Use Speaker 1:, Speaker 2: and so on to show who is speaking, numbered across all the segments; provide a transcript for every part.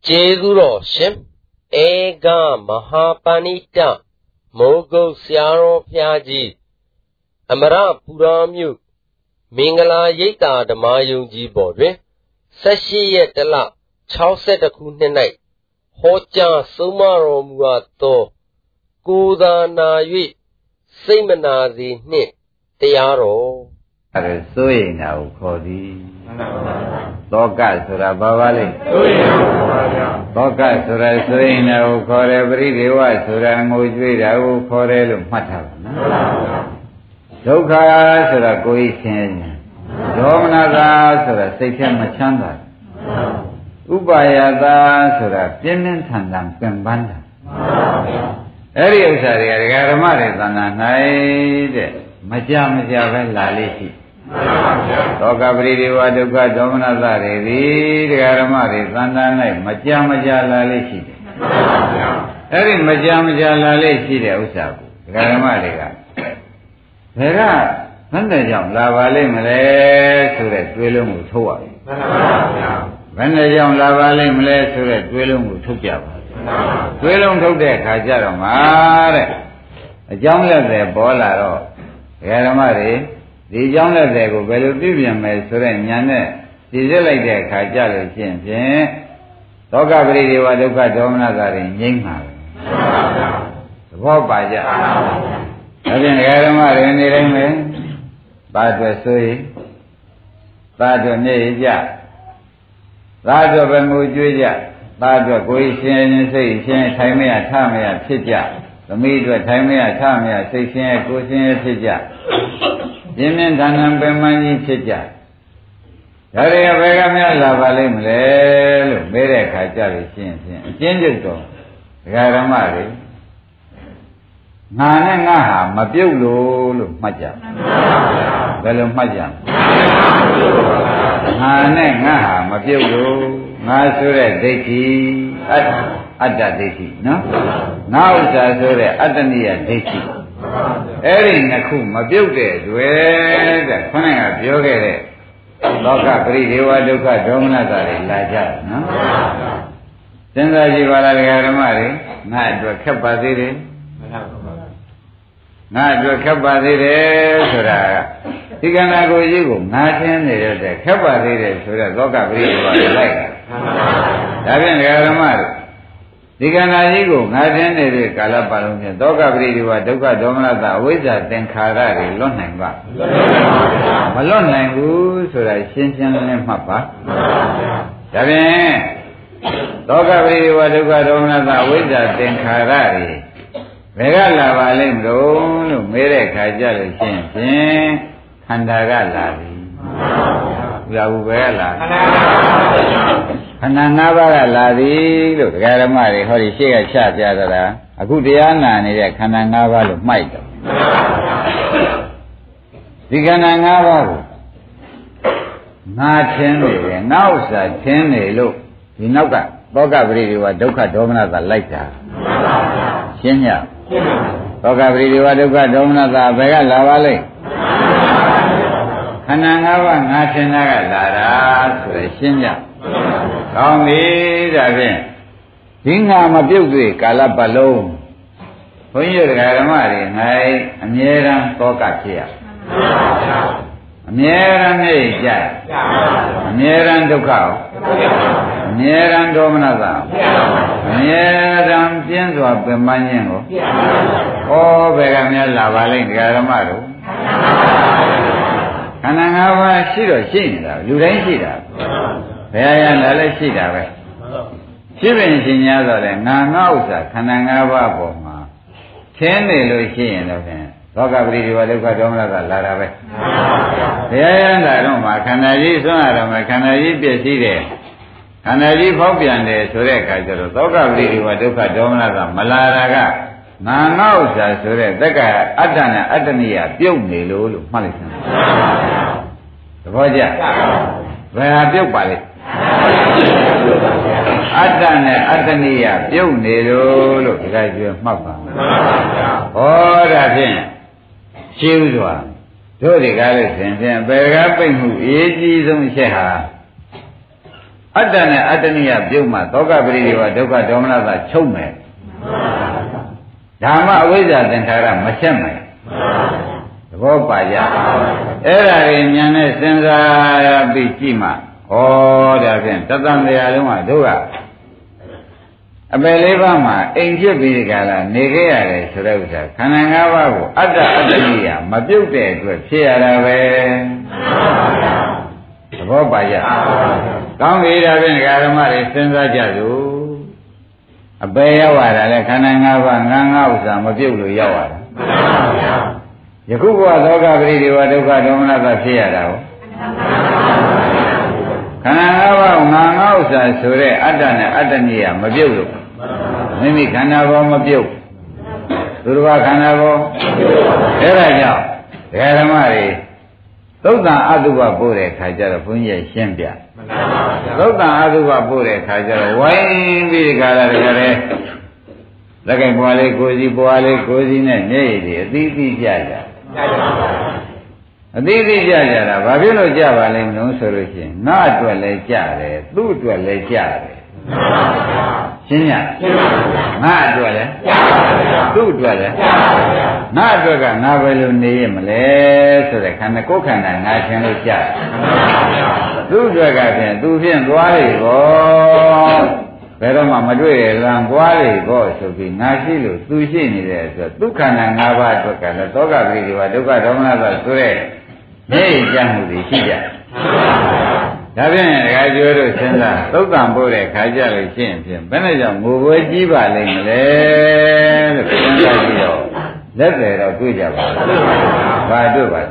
Speaker 1: Jezuro Shim Ega Mahapanita Mogo Siaro Piaji Amara Puramyu Mingala Yeta the Mayunji Bodre Sashi Yetala Chauset Kunenai Hoja Sumaro Muato Kuda Nayi Simanazi Nit Tiaro
Speaker 2: Soy now Cody Toka Sura Bavali Toka Sura Soy now for every day Sura Mujvida for El Mata Toka Sura Koi Sen Domnada Sura Sekshan Machanda Ubayada Sura Pimen Tandam Pembanda Area Sari Garamari Tana Naide Majam Lalishi Toka Bridiwa Duka Domnada Revi Garamari Tanda Nai Majam Lalishi Eri Majam Lalishi Usabu Garamari Vera Vandajam Lavale Male Suret Willum Tua Vandajam Lavale Male Suret Willum Tuja Willum took the Kajaramare a jungler there Bolaro Garamari the jungler there go Veludivian may Suren Yane is like the Kajal Chin Toka Bridiwa Duka Domnada in Yingha Wobaja Again, Garamari in the Rame, Bad Sui, Bad Neja, Bad of Mujuja, Bad of Guisian, say, Tamia, Tamia, Tija, the meat with Tamia, Tamia, 16 Guisian Tija, Jimin Tanam Bemani Tija. Daria Vegamia Lavalim, Lel, Bere Kajari, change to Garamari. Nana Naha, Mabiulu, Maja. Velo Maja. Nana Naha, Mabiulu, Masure, Deki, Adda Deki, no? Now Sasure, Adania Deki. Erin Naku, Mabiude, where Konanga Biogere, Loka Pridiwa Duka, Dominatari, Laja, no? Sendaji Vala Garamari, Night Kapaziri. Not to Kapazire Sura. Tiganago Yigo, Natin, the Kapazire Sura, Loka Briva, like Davin Garamar. Tiganago, Natin, the Kalapalun, Doka Briva, Doka Domata, Wizard, then Karari, Lonanga. Malonangu, Sura, Shinshan and Papa. Davin Doka Briva, Doka Domata, Wizard, then Karari. Megala Valim Ro, Mere Kajal Shin, Kandaga Ladi, Lavela Kananga Ladi, look, Garamari, Hori Shea Chat Yadara, a good Yana, Kananga Might. The Kananga not 10, now, sir, 10, look, you know that Boga Briva, Doka Domina, the lighter. Kenya. Toka Bridiwa Duka Domnata Vega Lavale Kananga Natinaga Lara Kenya. Kami Davin Hinga Mabuki Kalapalo when you're Garamari, I am Yeran Toka Kia Nieran Neja Nieran Duka Nieran Domnata Nieran Pienso a Pembañengo Oh, Vegamia Lavale Garamaru Kananga Shiro Shida, Luren Shida Veyan Lale Shida Shivin Shinyado Nanausa Kananga Boma Tende Luchin of him Toka Bridiwa Duka Domnata Larabe Veyan Laroma Kanaji Sonarama Kanaji Pieside Kanaji Popian Sureka Toka Bridiwa Duka Domnata Malaraga Nanausa Sure Daka Adana Adania Pune Lulu Malisan Roja Where you Pali Adana Adania Pune Lulu Gaju Mapa Oh, that's it. Children, do the Galatians and Bergapin who is on Sheha အတ္တနဲ့အတ္တနိယပြုတ်မှသောကပရိဒီဝဒုက္ခဒေါမနတာချုပ်မယ်ဓမ္မအဝိဇ္ဇာသင်္ခါရမဆက်မယ်သဘောပါကြအဲ့ဒါတွေဉာဏ်နဲ့စဉ်းစားပြီးကြည့်မှဩဒါဖြင့်တသံတရားလုံးကတို့ကအပယ်လေးပါးမှာအိမ်ဖြစ်ပြီးကြလားနေခဲ့ရတယ်ဆိုတဲ့ဥစ္စာခန္ဓာ၅ပါးကိုအတ္တအတ္တနိယမပြုတ်တဲ့အတွက်ဖြစ်ရတာပဲသဘောပါကြကောင်းပြီဒါဖြင့်ဓမ္မတွေစဉ်းစားကြစို့အပယ်ရောက်ရတာလဲခန္ဓာ၅ပါးငါးဥစ္စာမပြုတ်လို့ရောက်ရတာယခုဘဝသောကပရိဒီဝဒုက္ခဒေါမနတာဖြစ်ရတာကိုခန္ဓာ၅ပါးငါးဥစ္စာဆိုတဲ့အတ္တနဲ့အတ္တနိယမပြုတ်လို့မိမိခန္ဓာဘောမပြုတ်သူတစ်ပါးခန္ဓာဘောအဲ့ဒါကြောင့်ဓမ္မတွေသုတ်တံအတုပပို့တဲ့ခါကျတော့ဘုန်းကြီးရှင်းပြသုတ်တံအတုပပို့တဲ့ခါကျတော့ဝိုင်းပြီးကြတာတကယ်လေလက်ကင်ပွားလေးကိုစီပွားလေးကိုစီနဲ့မျက်ရည်တွေအသီးသီးကြကြအသီးသီးကြကြတာဘာဖြစ်လို့ကြပါလိမ့်မလို့ဆိုလို့ရှိရင်ငါအတွက်လည်းကြတယ်သူ့အတွက်လည်းကြတယ်ရှင်းရငါအတွက်လည်းသူ့အတွက်လည်းငါအတွက်ကငါပဲလို့နေရမလဲဆိုတဲ့ခန္ဓာကိုယ်ခန္ဓာငါရှင်လို့ကြတယ်သူ့အတွက်ကဖြင့်သူဖြင့်သွားလေဘောဘယ်တော့မှမတွေ့ရလံသွားလေဘောဆိုပြီးငါရှိလို့သူရှိနေတဲ့ဆိုဒုက္ခနာ၅ပါးအတွက်ကလည်းသောကပရိဒီဝဒုက္ခဒေါမနတာဆိုတဲ့မျက်ရည်ကျမှုတွေရှိကြဒါဖြင့်ဒကာကျော်တို့စဉ်းစားသုတ်တံပို့တဲ့ခါကြလို့ရှိရင်ဖြင့်ဘယ်နဲ့ကြောင့်ငိုပွဲကြီးပါလိမ့်မလဲလို့စဉ်းစားကြည့်တော့လက်တယ်တော့တွေ့ကြပါဘူးဘာတွေ့ပါလဲ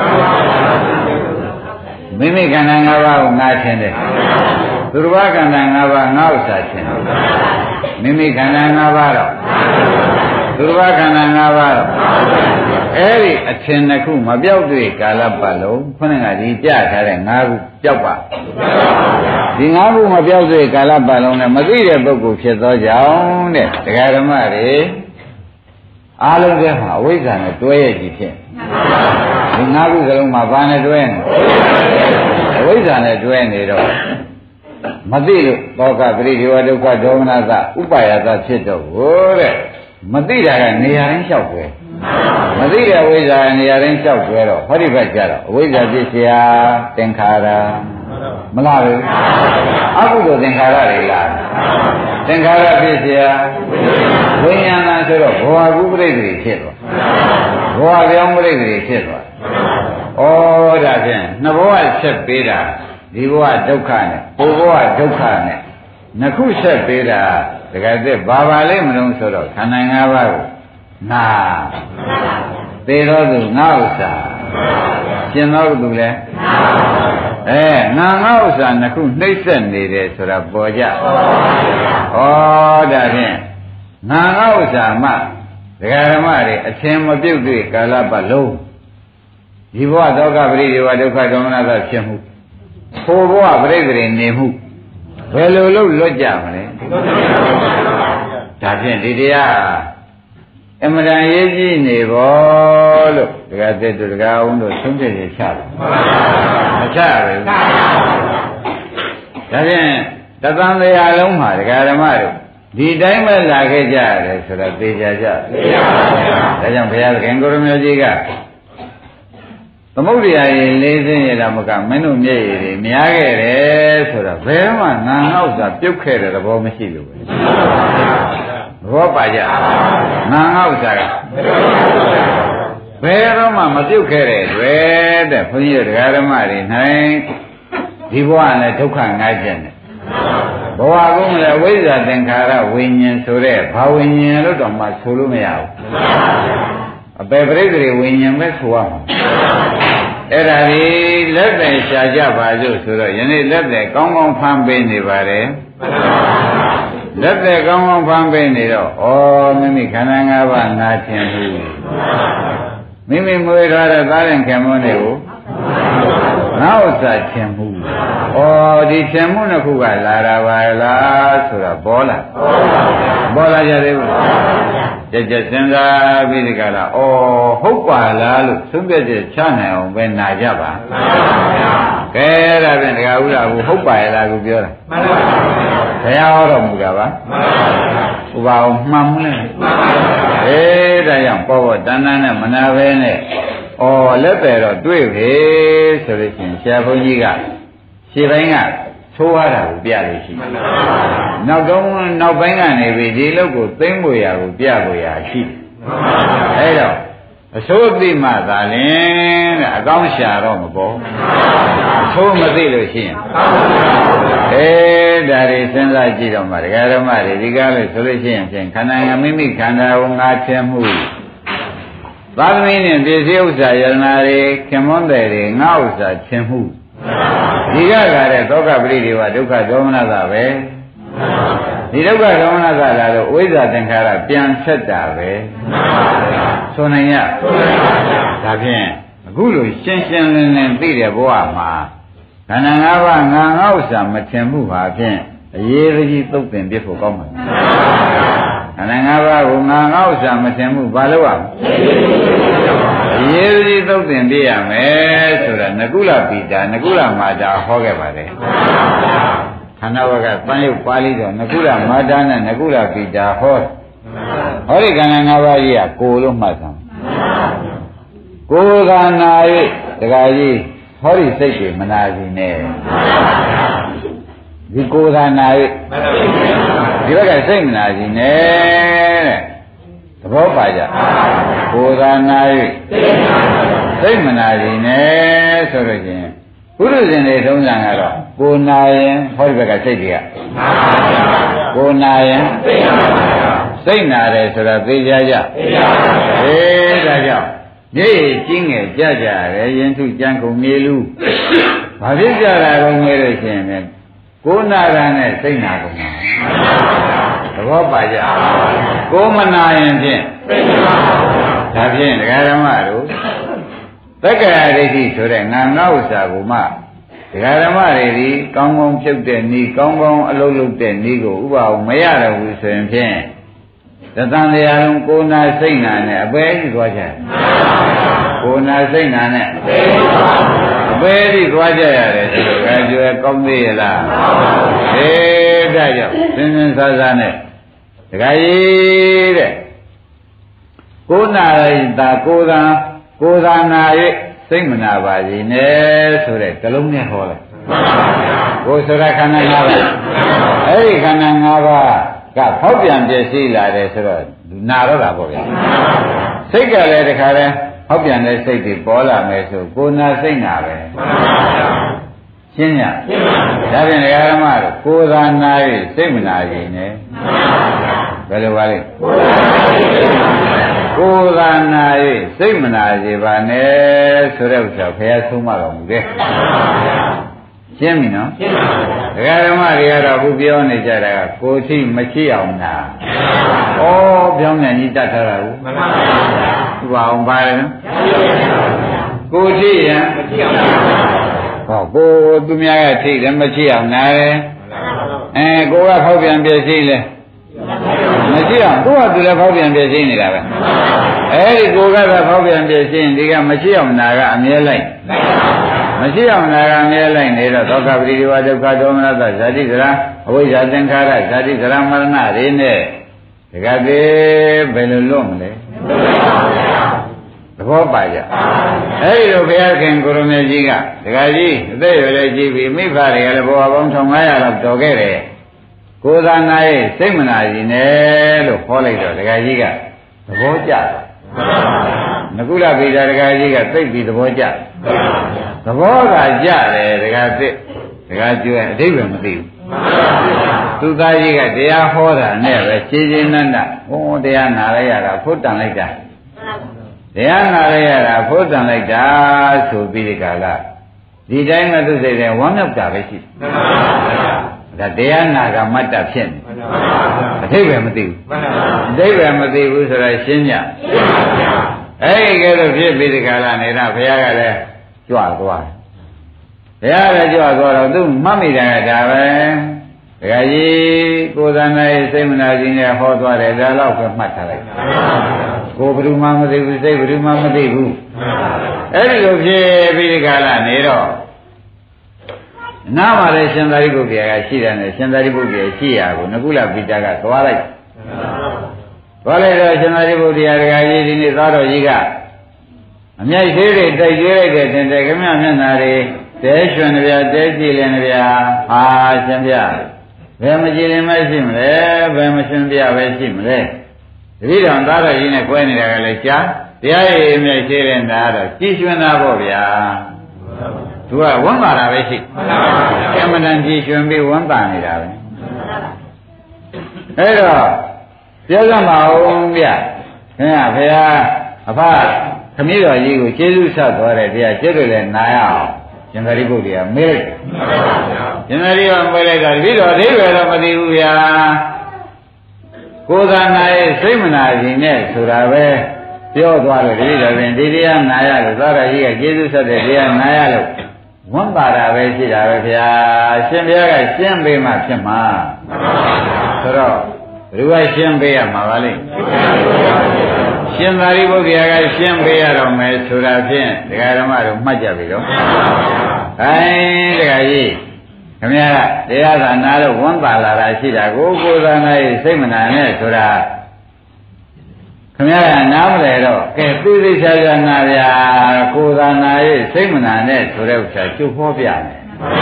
Speaker 2: မိမိခန္ဓာ၅ပါးကိုငါထင်တယ်သူတစ်ပါးခန္ဓာ၅ပါးငါဥစ္စာထင်တယ်မိမိခန္ဓာ၅ပါးတော့သူတစ်ပါးခန္ဓာ၅ပါးတော့အဲ့ဒီအထင်တစ်ခုမပြောက်တွေ့ကာလပတ်လုံးခொနဲ့ကဒီကြထားတဲ့၅ခုပြောက်ပါဒီ၅ခုမပြောက်တွေ့ကာလပတ်လုံးနဲ့မသိတဲ့ပုဂ္ဂိုလ်ဖြစ်သောကြောင့်တဲ့တရားဓမ္မတွေအားလုံးကမှာအဝိဇ္ဇာနဲ့တွဲရကြည့်ဖြင့်ဒီ၅ခုစလုံးမှာဘာနဲ့တွဲနေအဝိဇ္ဇာနဲ့တွဲနေတော့မသိလို့သောကပရိဒီဝဒုက္ခဒေါမနတာဥပါယတာဖြစ်တော့ဟိုတဲ့မသိတာကနေရာတိုင်းလျှောက်တွဲမသိတဲ့အဝိဇ္ဇာနေရာတိုင်းလျှောက်တွဲတော့ဟောဒီဘက်ကျတော့အဝိဇ္ဇာဖြစ်เสียသင်္ခါရမလားဘူးအကုသိုလ်သင်္ခါရတွေလားသင်္ခါရဖြစ်เสียဝိညာဏဆိုတော့ဘောဟာကုပရိသေတွေဖြစ်သွားဘောဟာပြောင်းပရိသေတွေဖြစ်သွားဩဒါဖြင့်နှစ်ဘဝဆက်ပေးတာဒီဘဝဒုက္ခနဲ့ဟိုဘဝဒုက္ခနဲ့နှစ်ခုဆက်ပေးတာတကယ်တည်းဘာပါလဲမလို့ဆိုတော့ခန္ဓာ၅ပါးကိုနာသေတော်သူငါဥစ္စာကျင်တော်သူလဲငါဥစ္စာနှစ်ခုနှိမ့်ဆက်နေတယ်ဆိုတာပေါ်ကြဩဒါဖြင့်ငါဥစ္စာမှဒကာဓမ္မတွေအချင်းမပြုတ်တွေ့ကာလပတ်လုံးဒီဘဝသောကပရိဒီဝဒုက္ခဒေါမနတာဖြစ်မှုဟိုဘဝပရိသေနေမှုဘယ်လိုလုပ်လွတ်ကြမလဲဒါဖြင့်ဒီတရားအမှန်တန်ရေးကြည့်နေဘောလို့ဒကာသက်တို့ဒကာအောင်တို့သုံးဖြည့်ရချတယ်မချဘူးဒါဖြင့်တသံတရားလုံးမှာဒကာဓမ္မတို့ဒီတိုင်းပဲလာခဲ့ကြရတယ်ဆိုတော့သိကြကြသိပါပါဒါကြောင့်ဘုရားသခင်ကိုရမေကြီးကသမုဒ္ဒရာရေလေးစင်းရတာမကမင်းတို့မျက်ရည်တွေများခဲ့တယ်ဆိုတော့ဘယ်မှငါငေါ့စာပြုတ်ခဲ့တဲ့သဘောမရှိလို့ပဲသဘောပါကြငါငေါ့စာကဘယ်တော့မှမပြုတ်ခဲ့တဲ့တွေ့တဲ့ဘုန်းကြီးတို့ဓမ္မတွေနိုင်ဒီဘဝနဲ့ဒုက္ခငါးချက်နဲ့ဘဝကုန်းလည်းဝိဇ္ဇာသင်္ခါရဝိညာဉ်ဆိုတဲ့ဘာဝိညာဉ်လို့တော့မှဆိုလို့မရဘူးအပေပရိသေဝိညာဉ်ပဲဆိုရမှာအဲ့ဒါဒီလက်သက်ရှားကြပါစို့ဆိုတော့ယနေ့လက်သက်ကောင်းကောင်းဖမ်းပေးနေပါတယ်လက်သက်ကောင်းကောင်းဖမ်းပေးနေတော့ဩမိမိခန္ဓာ၅ပါးနာခြင်းဘူးမိမိမွေးထားတဲ့သားရင်ခင်မွန်းတွေကိုငါဥစ္စာခြင်းဘူးဩဒီခြင်းမှုနှစ်ခုကလာတာပါလားဆိုတော့ပေါ်လာကြသေးဘူးကြက်ကြက်စဉ်းစားပြီးဒီကလာဩဟုတ်ပါလားလို့သုံးပြချက်ချနိုင်အောင်ပဲနာကြပါမှန်ပါဗျာကဲဒါဖြင့်ဒကာဥလာကိုဟုတ်ပါရဲ့လားကိုပြောတာမှန်ပါဗျာဘုရားဟောတော်မူတာပါမှန်ပါဗျာဥပါအောင်မှန်မလဲမှန်ပါဗျာဒါကြောင့်ပေါ့ပေါ့တဏ္ဍာနဲ့မနာပဲနဲ့ဩလက်ပဲတော့တွေ့ပြီဆိုလို့ရှိရင်ဆရာဘုန်းကြီးကခြေပိုင်းကထိုးရတာကိုပြလို့ရှိတယ်နောက်ပိုင်းကနေပြီးဒီလောက်ကိုသိမ့်ဖို့ရကိုပြဖို့ရရှိတယ်အဲ့တော့အဆိုးသိမှသာလင်တဲ့အကောင်းရှာတော့မပေါ်အဆိုးမသိလို့ရှိရင်ဒါတွေစဉ်းစားကြည့်တော့မှဒကာဓမ္မတွေဒီကားလို့ဆိုလို့ရှိရင်ဖြင့်ခန္ဓာငါမိမိခန္ဓာကိုငါထင်မှုသာသမီနဲ့ပစ္စည်းဥစ္စာယရနာတွေခင်မွန်းတယ်တွေငါဥစ္စာထင်မှုဒီကလာတဲ့သောကပရိဒေဝဒုက္ခဒေါမနတာပဲဒီဒုက္ခဒေါမနတာလာလို့ဝိဇ္ဇာသင်္ခါရပြန်ဆက်တာပဲဆိုနိုင်ရဒါဖြင့်အခုလိုရှင်းရှင်းလင်းလင်းသိတဲ့ဘဝမှာခန္ဓာ၅ပါးငါဥစ္စာမထင်မှုပါဖြင့်အရေးကြီးသုတ်သင်ပြဖို့ကောင်းပါ့ခန္ဓာ၅ပါးကိုငါဥစ္စာမထင်မှုဘာလို့ရမလဲအရေးကြီးသုတ်သင်ပြရမယ်ဆိုတာနကုလပိတာနကုလမာတာဟောခဲ့ပါတယ်ခန္ဓာဝကပန်းရုပ်ပါဠိတော်နကုလမာတာနဲ့နကုလပိတာဟောဒီခန္ဓာ၅ပါးကြီးကကိုယ်လို့မှတ်သမ်းကိုယ်ခန္ဓာ၍တခါကြီးဟောဒီစိတ်တွေမနာစီနဲ့ဒီကိုယ်ခန္ဓာ၍ဒီဘက်ကစိတ်မနာစီနဲ့တဲ့သဘောပါကြကိုယ်ခန္ဓာ၍စိတ်မနာစီနဲ့ဆိုလို့ချင်းဘုရုဇင်တွေထုံးစံကတော့ကိုယ်နာရင်ဟောဒီဘက်ကစိတ်တွေကကိုယ်နာရင်စိတ်နာတယ်ဆိုတာသိကြကြဒါကြောင့်မြေကြီးငယ်ကြကြတယ်ရင်ထုကြံကုန်မြေလူဘာဖြစ်ကြတာကုန်ငယ်လို့ရှိရင်ကိုယ်နာတာနဲ့စိတ်နာကုန်တာသဘောပါကြကိုယ်မနာရင်ဖြင့်ဒါဖြင့်ဒကာဓမ္မတို့သက္ကာရဒိဋ္ဌိဆိုတဲ့ငါငါဥစ္စာကိုမှဒကာဓမ္မတွေဒီကောင်းကောင်းဖြုတ်တဲ့ဤကောင်းကောင်းအလုပ်လုပ်တဲ့ဤကိုဥပအောင်မရတော့ဘူးဆိုရင်ဖြင့်သတ္တန်တရားလုံးကိုယ်နာစိတ်နာနဲ့အပဲကြီးသွားကြတယ်ကိုယ်နာစိတ်နာနဲ့အပဲကြီးသွားကြရတယ်ဆိုတော့အဲကျွဲကောင်းသေးရလားဒါကြောင့်စင်စင်စားစားနဲ့ဒကာကြီးတဲ့ကိုယ်နာလိုက်တာကိုယ်သာနာ၍စိတ်မနာပါစေနဲ့ဆိုတဲ့ကလုံးနဲ့ဟောလိုက်ကိုယ်ဆိုတာခန္ဓာ၅ပါးအဲ့ဒီခန္ဓာ၅ပါးကဖောက်ပြန်ပြည့်စည်လာတယ်ဆိုတော့နာတော့တာပေါ့ဗျာစိတ်ကလည်းတခါလဲဖောက်ပြန်တဲ့စိတ်တွေပေါ်လာမယ်ဆိုကိုယ်နာစိတ်နာပဲရှင်းညဒါဖြင့်ဓမ္မတို့ကိုယ်သာနာ၍စိတ်မနာရင်နဲ့ဘယ်လိုပါလဲကိုယ်သာနာ၍စိတ်မနာစေပါနဲ့ဆိုတဲ့ဥစ္စာဘုရားဆုံးမတော်မူတယ်ရှင်းပြီနော်ရှင်းပါပြီဓမ္မတွေကတော့အခုပြောနေကြတာကကိုယ်ထိမရှိအောင်နာဩပြောင်းနေကြီးတတ်ထားတာကိုမှန်ပါဗျာဥပအောင်ပါလေနော်ကိုယ်ထိရန်မရှိအောင်ဟောကိုသူများကထိတယ်မရှိအောင်နာတယ်ကိုကဖောက်ပြန်ပြည့်စည်လဲမရှိအောင်သူကသူလည်းဖောက်ပြန်ပြည့်စည်နေတာပဲအဲဒီကိုကတော့ဖောက်ပြန်ပြည့်စည်ရင်ဒီကမရှိအောင်နာကအမြဲလိုက်မရှိအောင်နာကအမြဲလိုက်နေတော့သောကပရိဒီဝဒုက္ခဒေါမနတဇာတိဇရာအဝိဇ္ဇာသင်္ခါရဇာတိဇရာမရဏတွေနဲ့ဒီကသေးဘယ်လိုလွတ်မလဲသဘောပါကြအဲဒီလိုဘုရားခင်ကိုရမေကြီးကဒကာကြီးအသက်ရွယ်လေးကြီးပြီမိဘတွေကလည်းဘဝပေါင်း1500လောက်တော်ခဲ့တယ်ကိုယ်သာနာရဲ့စိတ်မနာစီနဲ့လို့ခေါ်လိုက်တော့ဒကာကြီးကသဘောကျတယ်နကုလဗေဒဒကာကြီးကသိပြီးသဘောကျသဘောကကြတယ်ဒကာသစ်ဒကာကျွဲအဓိပ္ပာယ်မသိဘူးသူသားကြီးကတရားဟောတာနဲ့ပဲရှင်းရှင်းနန်းနဟောတရားနာလိုက်ရတာဖုတ်တန်လိုက်တာတရားနာလိုက်ရတာဖုတ်တန်လိုက်တာဆိုပြီးဒီကလာဒီတိုင်းမှသူစိတ်ထဲဝမ်းမြောက်တာပဲရှိဒါတရားနာကမတ္တဖြစ်နေအဓိပ္ပာယ်မသိဘူးအဓိပ္ပာယ်မသိဘူးဆိုတာရှင်းညအဲ့ဒီကဲတော့ဖြစ်ပြီးဒီကလာနေတာဘုရားကလည်းကြွသွားတယ်ဘုရားလည်းကြွသွားတော့သူမှတ်မိတယ်ဒါပဲဒကာကြီးကိုယ်သဏ္ဍာန်ရဲ့စိတ်မနာခြင်းနဲ့ဟောသွားတယ်ဒါတော့ပဲမှတ်ထားလိုက်ကိုယ်ဘယ်သူမှမသိဘူးစိတ်ဘယ်သူမှမသိဘူးအဲ့ဒီလိုဖြစ်ပြီးဒီကလာနေတော့နားမှာလည်းရှင်သာရိပုတ္တရာကရှိတယ်နဲ့ရှင်သာရိပုတ္တရာရှိရကိုနကုလပိတာကသွားလိုက်သွားလိုက်တော့ရှင်သာရိပုတ္တရာဒကာကြီးဒီနေ့သားတော်ကြီးကအမြိုက်သေးတွေတိုက်ကျွေးလိုက်တဲ့တင်တယ်ခမမျက်နာတွေတဲရွှင်ကြတဲကြည်လင်ကြဟာရှင်ဗျဘယ်မကြည်လင်မရှိမလဲဘယ်မရှင်ပြပဲရှိမလဲတတိတော်သားတော်ကြီးနဲ့꿰နေတာကလည်းကြားတရားရည်မြိုက်သေးတဲ့နာတော့ကြည်ရွှင်တာပေါ့ဗျာသူကဝမ်းသာတာပဲရှိအမှန်တန်ကြည်ရွှင်ပြီးဝမ်းသာနေတာပဲအဲ့တော့ပြောရမှာအောင်ဗျခင်ဗျာဘုရားအဖခမည်းတော်ကြီးကိုကျေးဇူးဆက်သွားတဲ့တရားကျွတ်တယ်လည်းနားရအောင်ရှင်သာရိပုတ္တရာမေးလိုက်ရှင်သာရိပုတ္တရာမေးလိုက်တာတတိတော်အဓိပ္ပာယ်တော့မသိဘူးဗျာကိုယ်သာနာရဲ့စိတ်မနာခြင်းနဲ့ဆိုတာပဲပြောသွားလို့တတိတော်ပြင်ဒီတရားနာရလို့သာရကြီးကကျေးဇူးဆက်တဲ့တရားနာရလို့ဝမ်းသာတာပဲရှိတာပဲဗျာရှင်ဘုရားကရှင်းပေးမှဖြစ်မှာဆိုတော့ဘယ်သူကရှင်းပေးရမှာပါလိမ့်ရှင်သာရိပုတ္တရာကရှင်းပေးရတော့မယ်ဆိုတာဖြင့်ဒကာဓမ္မတို့မှတ်ကြပြီတော့ဟိုင်းဒကာကြီးခင်ဗျားကတရားသာနာလို့ဝမ်းသာလာတာရှိတာကိုယ်သာနာရဲ့စိတ်မနာနဲ့ဆိုတာခင်ဗျားကနားမလဲတော့ကဲသိသိချာချာနာဗျာကိုယ်သာနာရဲ့စိတ်မနာနဲ့ဆိုတဲ့ဥစ္စာကျုပ်ဟောပြမယ်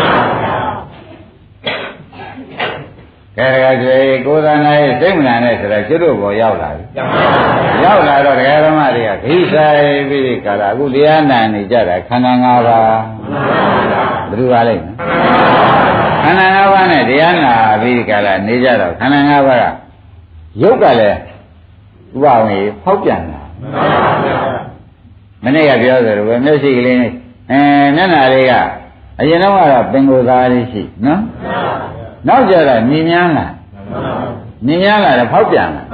Speaker 2: ကဲဒါကြွေကိုယ်သာနာရဲ့စိတ်မနာနဲ့ဆိုတာကျွတ်တို့ဘောရောက်လာပြီရောက်လာတော့ဒကာဓမ္မတွေကဂိဆိုင်ပြီးကာလအခုတရားနာနေကြတာခန္ဓာ၅ပါးဘယ်လိုပါလိမ့်ခန္ဓာ၅ပါးနဲ့တရားနာပြီးကာလနေကြတော့ခန္ဓာ၅ပါးကရုပ်ကလည်းဥပဝင်ဖောက်ပြန်တာမနေ့ကပြောသလိုပဲမျက်စိကလေးမျက်နှာလေးကအရင်တော့ကတော့ပင်ကိုယ်သားလေးရှိနော်နောက်ကြတော့မြင်များလာတော့ဖောက်ပြန်လာ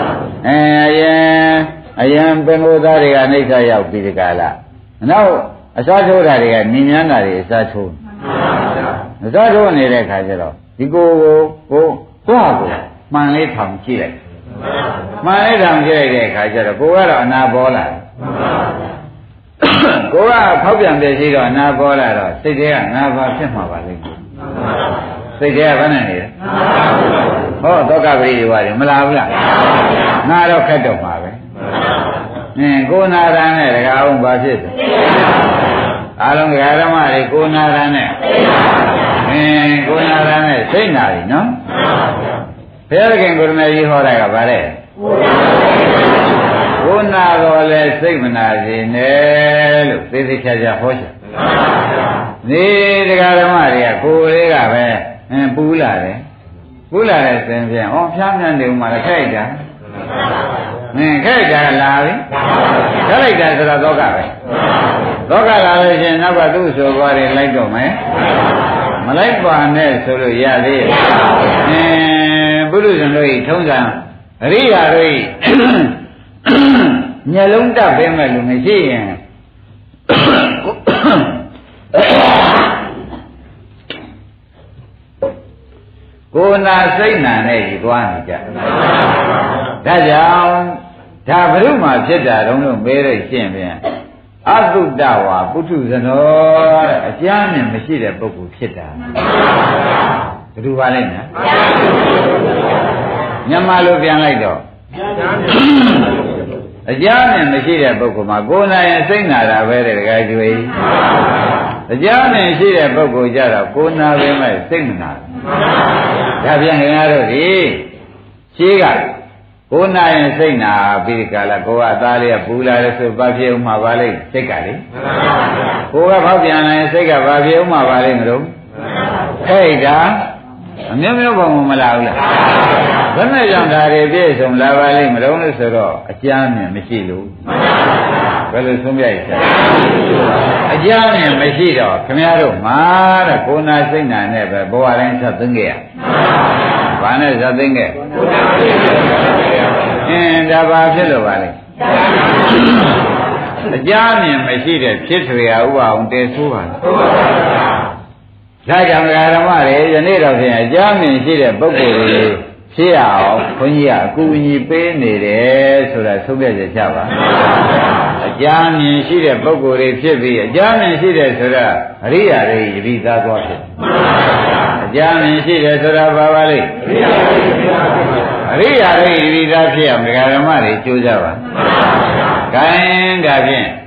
Speaker 2: အရင်ပင်ကိုယ်သားတွေကအိဋ္ဌရောက်ပြီးဒီကလာနောက်အစားထိုးတာတွေကမြင်များတာတွေအစားထိုးနေတဲ့ခါကျတော့ဒီကိုမှန်လေးထောင်ကြည့်လိုက်မှန်လေးထောင်ကြည့်လိုက်တဲ့ခါကျတော့ကိုကတော့အနာပေါ်လာကိုကဖောက်ပြန်ပြည့်ရှိတော့အနာပေါ်လာတော့စိတ်ထဲကငါဘာဖြစ်မှာပါလိမ့်မယ်စိတ်ထဲကဘာနဲ့နေလဲဟောသောကပရိယောတွေမလာဘူးလားငါတော့ခက်တော့မှာပဲကိုနာရန်နဲ့တကားအောင်ဘာဖြစ်လဲအားလုံးဓမ္မတွေကိုနာရန်နဲ့ကိုနာရန်နဲ့စိတ်နာပြီနော်ဘုရားခင်ကိုရမကြီးဟောတာကဗါတဲ့ကိုနာတော်လဲစိတ်မနာစေနဲ့လို့သေသေးချာချာဟောရှာနေတရားဓမ္မတွေကကိုယ်လေးကပဲပူလာတယ်စင်ဖြင့်ဖျားမြန်းနေဦးမှာလည်းခိုက်တာခိုက်တာလာပြီခိုက်တာဆိုတော့ဒုက္ခပဲဒုက္ခလာလို့ရှင်နောက်ကသူ့ဆိုသွားတယ်လိုက်တော့မယ်မလိုက်ပါနဲ့ဆိုလို့ရသေးရဲ့ပုရုဇဉ်တို့ဤထုံးစံအရိယာတို့ဤမျက်လုံးတက်ပေးမဲ့လူမရှိရင်ကိုယ်နာစိတ်နာနဲ့ကြီးသွားနေကြဒါကြောင့်ဒါဘုရုမှာဖြစ်တာတုံးလို့မေးလို့ရှင်းပြန်အသုတဝါပုထုဇနောတဲ့အကျမ်းနဲ့မရှိတဲ့ပုဂ္ဂိုလ်ဖြစ်တာဘယ်လိုပါလဲနော်မြန်မာလိုပြန်လိုက်တော့အကျမ်းနဲ့မရှိတဲ့ပုဂ္ဂိုလ်မှာကိုယ်နာရင်စိတ်နာတာပဲတဲ့တကယ်ကျွေးအကျမ်းနဲ့ရှိတဲ့ပုဂ္ဂိုလ်ကြတော့ကိုယ်နာပဲမဲ့စိတ်မနာဒါပြန်ခင်ဗျားတို့ဒီရှိကကိုယ်နာရင်စိတ်နာပြီးဒီကလာကိုယ်ကအသားလေးကပူလာတယ်ဆိုဘာဖြစ်ဥမှာပါလိမ့်စိတ်ကလေကိုယ်ကဖောက်ပြန်လာရင်စိတ်ကဘာဖြစ်ဥမှာပါလိမ့်မလို့ဟဲ့ဒါအမျိုးမျိုးပုံမလာဘူးလားဘယ်နဲ့ကြောင့်ဒါတွေပြည့်စုံလာပါလိမ့်မလို့ဆိုတော့အကျမ်းနဲ့မရှိလို့ဘယ်လိုဆုံးပြရလဲအကျမ်းနဲ့မရှိတော့ခင်ဗျားတို့မှာတဲ့ကိုယ်နာစိတ်နာနဲ့ပဲဘဝတိုင်းဆက်သိငယ်ရဘာနဲ့ဆက်သိငယ်ဒါဘာဖြစ်လို့ပါလဲအကျမ်းနဲ့မရှိတဲ့ဖြစ်ထွေရဥပအောင်တည်ဆိုးပါလားဒါကြောင့်ဓမ္မတွေယနေ့တော့ဖြင့်အကြမ်းမြင်ရှိတဲ့ပုဂ္ဂိုလ်တွေဖြစ်ရအောင်ခွန်ကြီးကအကူအညီပေးနေတယ်ဆိုတာသုံးပြချက်ချပါအကြမ်းမြင်ရှိတဲ့ပုဂ္ဂိုလ်တွေဖြစ်ပြီးအကြမ်းမြင်ရှိတယ်ဆိုတာအရိယာတွေယတိသားသွားဖြစ်အကြမ်းမြင်ရှိတယ်ဆိုတာဘာပါလဲအရိယာတွေယတိသားဖြစ်အောင်ဓမ္မတွေကြိုးစားပါဂိုင်းဒါဖြင့်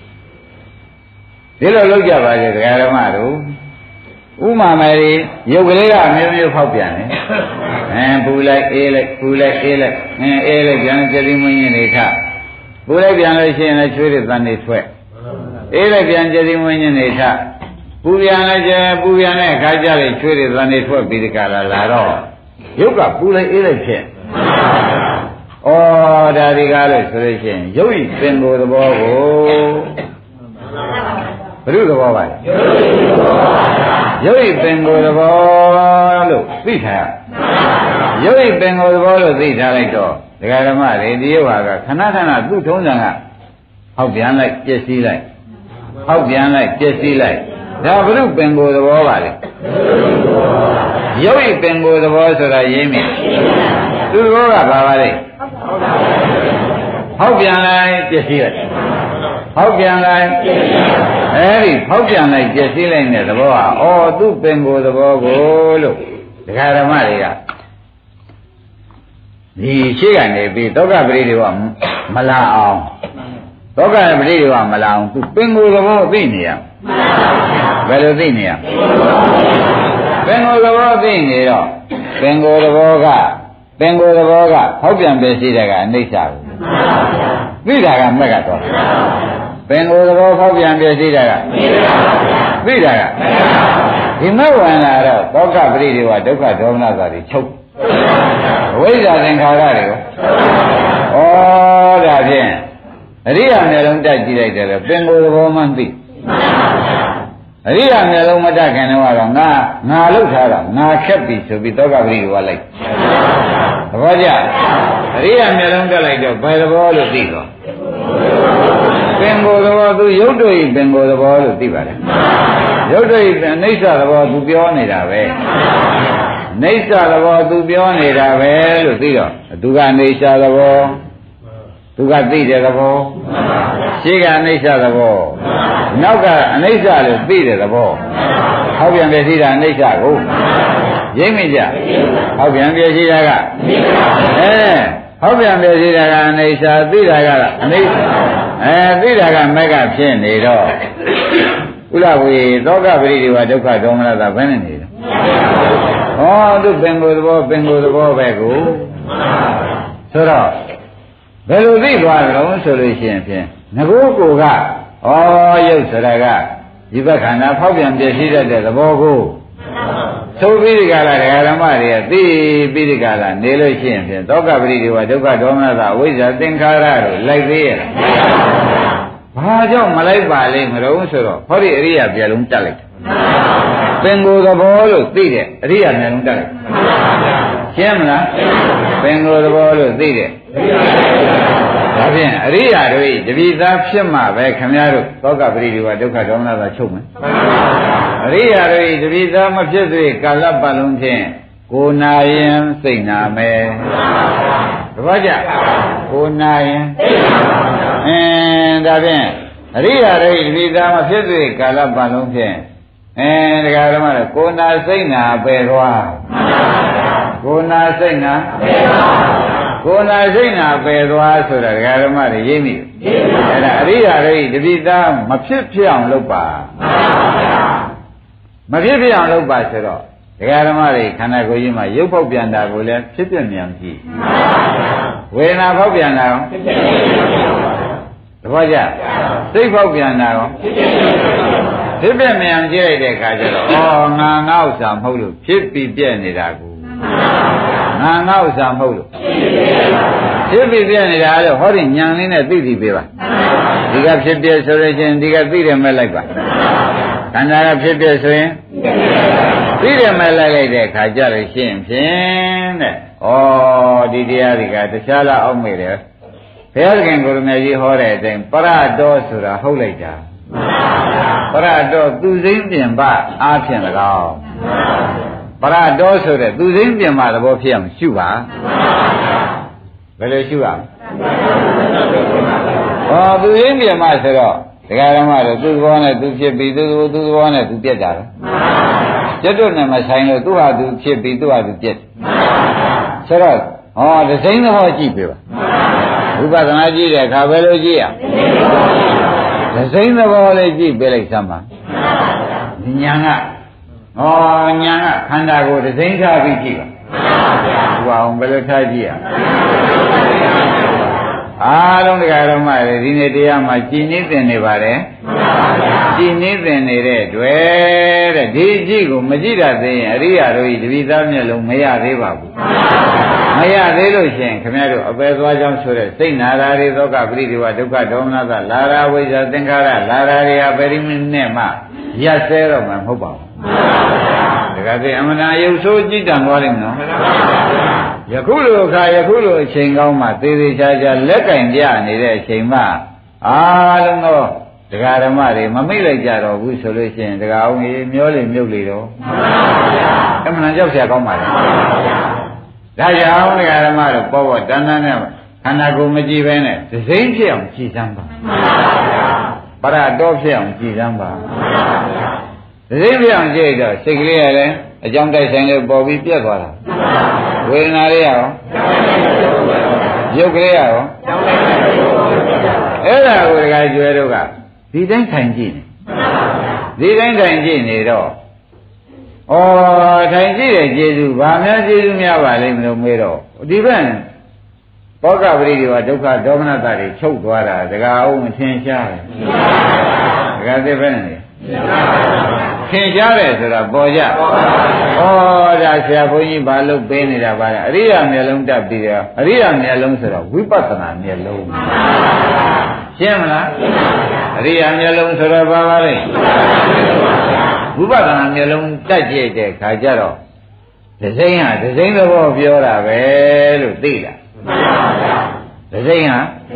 Speaker 2: ဒီလိုလုပ်ကြပါစေဓမ္မတို့ဥမာမယ်ရုပ်ကလေးကအမျိုးမျိုးဖောက်ပြန်တယ်ပူလိုက်အေးလိုက်ပူလိုက်အေးလိုက်အေးလိုက်ပြန်ကြည်မွင်းရင်နေထပူလိုက်ပြန်လို့ရှိရင်လည်းချွေးတဲ့တန်တွေထွက်အေးလိုက်ပြန်ကြည်မွင်းရင်နေထပူပြန်လည်းကျပူပြန်တဲ့အခါကျလေချွေးတဲ့တန်တွေထွက်ပြီးဒီကလာတော့ရုပ်ကပူလိုက်အေးလိုက်ဖြစ်ဩဒါဒီကားလို့ဆိုလို့ရှိရင်ရုပ်ဤသင်္ကိုယ်သဘောကိုဘုရုသဘောပါလဲရုပ်ဤသင်္ကိုယ်သဘောလို့သိထားရရုပ်ဤသင်္ကိုယ်သဘောလို့သိထားလိုက်တော့ဒကာဓမ္မတွေဒီရုပ်ဟာကခဏခဏသူ့ထုံးစံကဟောက်ပြန်လိုက်ပြည့်စည်လိုက်ဟောက်ပြန်လိုက်ပြည့်စည်လိုက်ဒါဘုရုပင်ကိုယ်သဘောပါလေရုပ်ဤသင်္ကိုယ်သဘောဆိုတာရင်းမြစ်သူ့ဘောကဘာပါလဲဟောက်ပြန်လိုက်ပြည့်စည်လိုက်ဟောက်ပြန်လိုက်အဲဒီဟောက်ပြန်လိုက်ပြည့်စည်လိုက်တဲ့သဘောဟာသူ့ပင်ကိုယ်သဘောကိုလို့ဒကာဓမ္မတွေကဒီရှိကနေပြီးသောကပရိဒေဝမလာအောင်သောကပရိဒေဝမလာအောင်သူပင်ကိုယ်သဘောသိနေရဘယ်လိုသိနေရပင်ကိုယ်သဘောသိနေတော့ပင်ကိုယ်သဘောကဟောက်ပြန်ပြည့်စည်တဲ့ကအနိစ္စကိုသိတာကမက်ကတော့ပင်ကိုယ်သဘောဟောက်ပြန်ပြည့်စည်တဲ့ကသိတာကဒီမက်ဝင်လာတော့သောကပရိဒေဝဒုက္ခဒေါမနသာတွေချုပ်အဝိဇ္ဇာသင်္ခါရတွေကိုဒါဖြင့်အရိယာမျက်လုံးတက်ကြည့်လိုက်တယ်လေပင်ကိုယ်သဘောမှသိအရိယာမျက်လုံးမတက်ခင်တော့ငါလောက်ထားတာငါခက်ပြီဆိုပြီးသောကပရိဒေဝလိုက်သဘောကျအရိယာမျက်လုံးတက်လိုက်တော့ဘယ်သဘောလို့သိတော့ပင်ကိုယ်သဘောသူရုပ်တို့ဤပင်ကိုယ်သဘောလို့သိပါတယ်ရုပ်တို့ဤအနိစ္စသဘောသူပြောနေတာပဲနိစ္စသဘောသူပြောနေတာပဲလို့သိတော့သူကနိစ္စသဘောသူကသိတဲ့သဘောရှိကအနိစ္စသဘောနောက်ကအနိစ္စလို့သိတဲ့သဘောဟောက်ပြန်ပြည့်စည်တာအနိစ္စကိုရိပ်မိကြဟောက်ပြန်ပြည့်စည်တာကဟောက်ပြန်ပြည့်စည်တာကအနိစ္စသိတာကအနိစ္စသိတာကမက်ကဖြစ်နေတော့ဥလဝေသောကပရိဒေဝဒုက္ခဒေါမနတာဘယ်နဲ့နေလဲသူပင်ကိုယ်သဘောပဲကိုဆိုတော့ဘယ်လိုသိသွားကြလို့ဆိုလို့ရှိရင်ဖြင့်ငကိုးကိုကရုပ်ဆိုတာကဒီဘက်ခန္ဓာဖောက်ပြန်ပြည့်စည်တတ်တဲ့သဘောကိုသိပြီးဒီကလာဓမ္မတွေကသိပြီးဒီကလာနေလို့ရှိရင်ဖြင့်သောကပရိဒေဝဒုက္ခဒေါမနတာအဝိဇ္ဇာသင်္ခါရတို့လိုက်သေးရဲ့ဘာကြောင့်မလိုက်ပါလိမ့်မလို့ဆိုတော့ဟောဒီအရိယာပြလုံးတက်လိုက်ပင်ကိုယ်သဘောလို့သိတဲ့အရိယာမျက်လုံးတက်လိုက်ရှင်းမလားပင်ကိုယ်သဘောလို့သိတဲ့ဒါဖြင့်အရိယာတို့တပိသားဖြစ်မှပဲခမည်းတော်သောကပရိဒေဝဒုက္ခဒေါမနတာချုပ်မယ်အရိယာတို့တပိသားမဖြစ်သေးကာလပတ်လုံးဖြင့်ကိုနာရင်စိတ်နာမယ်တပည့်ကြကိုနာရင်ဒါဖြင့်အရိယာတို့တပိသားမဖြစ်သေးကာလပတ်လုံးဖြင့်ဒကာဓမ္မတို့ကိုနာစိတ်နာပယ်သွားကိုနာစိတ်နာပယ်သွားဆိုတာဒကာဓမ္မတွေရိပ်မိအဲ့ဒါအရိယာတွေတပိသားမဖြစ်ဖြစ်အောင်လုပ်ပါမဖြစ်ဖြစ်အောင်လုပ်ပါဆိုတော့ဒကာဓမ္မတွေခန္ဓာကိုယ်ကြီးမှာရုပ်ဖောက်ပြန်တာကိုလည်းဖြစ်ပြမြန်ကြည့်ဝေဒနာဖောက်ပြန်တာရောသဘောကျစိတ်ဖောက်ပြန်တာရောဖြစ်ပြမြန်ကြည့်လိုက်တဲ့အခါကျတော့ငါဥစ္စာမဟုတ်လို့ဖြစ်ပြီးပြည့်နေတာကိုငါဥစ္စာမဟုတ်လို့ဖြစ်ပြီးပြည့်နေတာလို့ဟောဒီညာလေးနဲ့သိသိပေးပါဒီကဖြစ်ပြဆိုလို့ချင်းဒီကသိတယ်မဲ့လိုက်ပါခန္ဓာကဖြစ်ပြဆိုရင်သိတယ်မဲ့လိုက်တဲ့အခါကျလို့ရှိရင်ဖြင့်တဲ့ဒီတရားတွေကတခြားလားအောက်မေ့တယ်ဘုရားသခင်ကိုရမေကြီးဟောတဲ့အတိုင်းပရတောဆိုတာဟုတ်လိုက်တာပရတောသူစိမ့်ပြင်ပအားဖြင့်၎င်းပရတောဆိုတဲ့သူစိမ့်ပြင်ပသဘောဖြစ်အောင်ရှုပါဘယ်လိုရှုရမလဲဟောသူစိမ့်ပြင်ပဆိုတော့ဒကာဓမ္မတို့သူ့သဘောနဲ့သူဖြစ်ပြီးသူ့သဘောနဲ့သူပြတ်တာလေကျွတ်တို့နဲ့မဆိုင်လို့သူ့ဟာသူဖြစ်ပြီးသူ့ဟာသူပြတ်ဆိုတော့ဟောဒစိမ့်သဘောကြည့်ပြပါဝိပဿနာကြည့်တဲ့အခါဘယ်လိုကြည့်ရဒစိမ့်သဘောလေးကြည့်ပြလိုက်စမ်းပါညာကဟောညာကခန္ဓာကိုဒစိမ့်ထားပြီးကြည့်ပါဘုရားအောင်ဘယ်လိုထားကြည့်ရအားလုံးတရားတော်မှဒီနေ့တရားမှာကြည်နည်းသင်နေပါတယ်ကြည်နည်းသင်နေတဲ့တွေ့တဲ့ဒီကြည့်ကိုမကြည့်တတ်သေးရင်အရိယာတို့ဤတပိသားမျက်လုံးမရသေးပါဘူးမရသေးလို့ရှိရင်ခင်ဗျားတို့အပယ်သွားကြောင်းဆိုတဲ့စိတ်နာရာတွေသောကပရိဒီဝဒုက္ခဒေါမနသလာရာဝိဇ္ဇာသင်္ခါရလာရာတွေဟာပရိမိနဲ့မှရက်ဆဲတော့မှမဟုတ်ပါဘူးဒါကြတဲ့အမှန်တရားရုပ်ဆိုးကြည့်တန်သွားလိမ့်မယ်နော်ယခုလိုအခါယခုလိုအချိန်ကောင်းမှသေသေးချာချာလက်ကင်ပြနေတဲ့အချိန်မှအားလုံးသောတရားဓမ္မတွေမမိတ်လိုက်ကြတော့ဘူးဆိုလို့ရှိရင်တရားအောင်ကြီးမျောလေမြုပ်လေတော့အမှန်ကြောက်เสียကောင်းပါလေဒါကြောင့်တရားဓမ္မတို့ပေါ်ပေါ်တန်းတန်းနဲ့ခန္ဓာကိုယ်မကြည့်ဘဲနဲ့ဒစိမ့်ဖြစ်အောင်ကြည်စမ်းပါပရတောဖြစ်အောင်ကြည်စမ်းပါဒစိမ့်ဖြစ်အောင်ကြည့်တော့စိတ်ကလေးရလည်းအကြောင်းတိုက်ဆိုင်လို့ပေါ်ပြီးပြတ်သွားတာဝေဒနာလေးရောရုပ်ကလေးရောအဲ့ဒါကိုဒကာကျွဲတို့ကဒီတိုင်းထိုင်ကြည့်နေဒီတိုင်းထိုင်ကြည့်နေတော့ဩထိုင်ကြည့်တဲ့ကျေစုဘာများကျေစုများပါလိမ့်မလို့မေးတော့ဒီဘက်ဘောဂပရိဒီဝဒုက္ခဒေါမနတာတွေချုပ်သွားတာဒကာအောင်ထင်ရှားတယ်ဒကာသိပဲနဲ့ထင်ရှားတယ်ဆိုတာပေါ်ကြဩဒါဆရာဘုန်းကြီးဘာလို့ပေးနေတာပါလဲအရိယာမျက်လုံးတက်ပြီးတော့အရိယာမျက်လုံးဆိုတော့ဝိပဿနာမျက်လုံးရှင်းမလားအရိယာမျက်လုံးဆိုတော့ဘာပါလဲဝိပဿနာမျက်လုံးတက်ကြည့်တဲ့ခါကျတော့ဒစိမ့်ဟာဒစိမ့်သဘောပြောတာပဲလို့သိလားဒစိမ့်ဟာ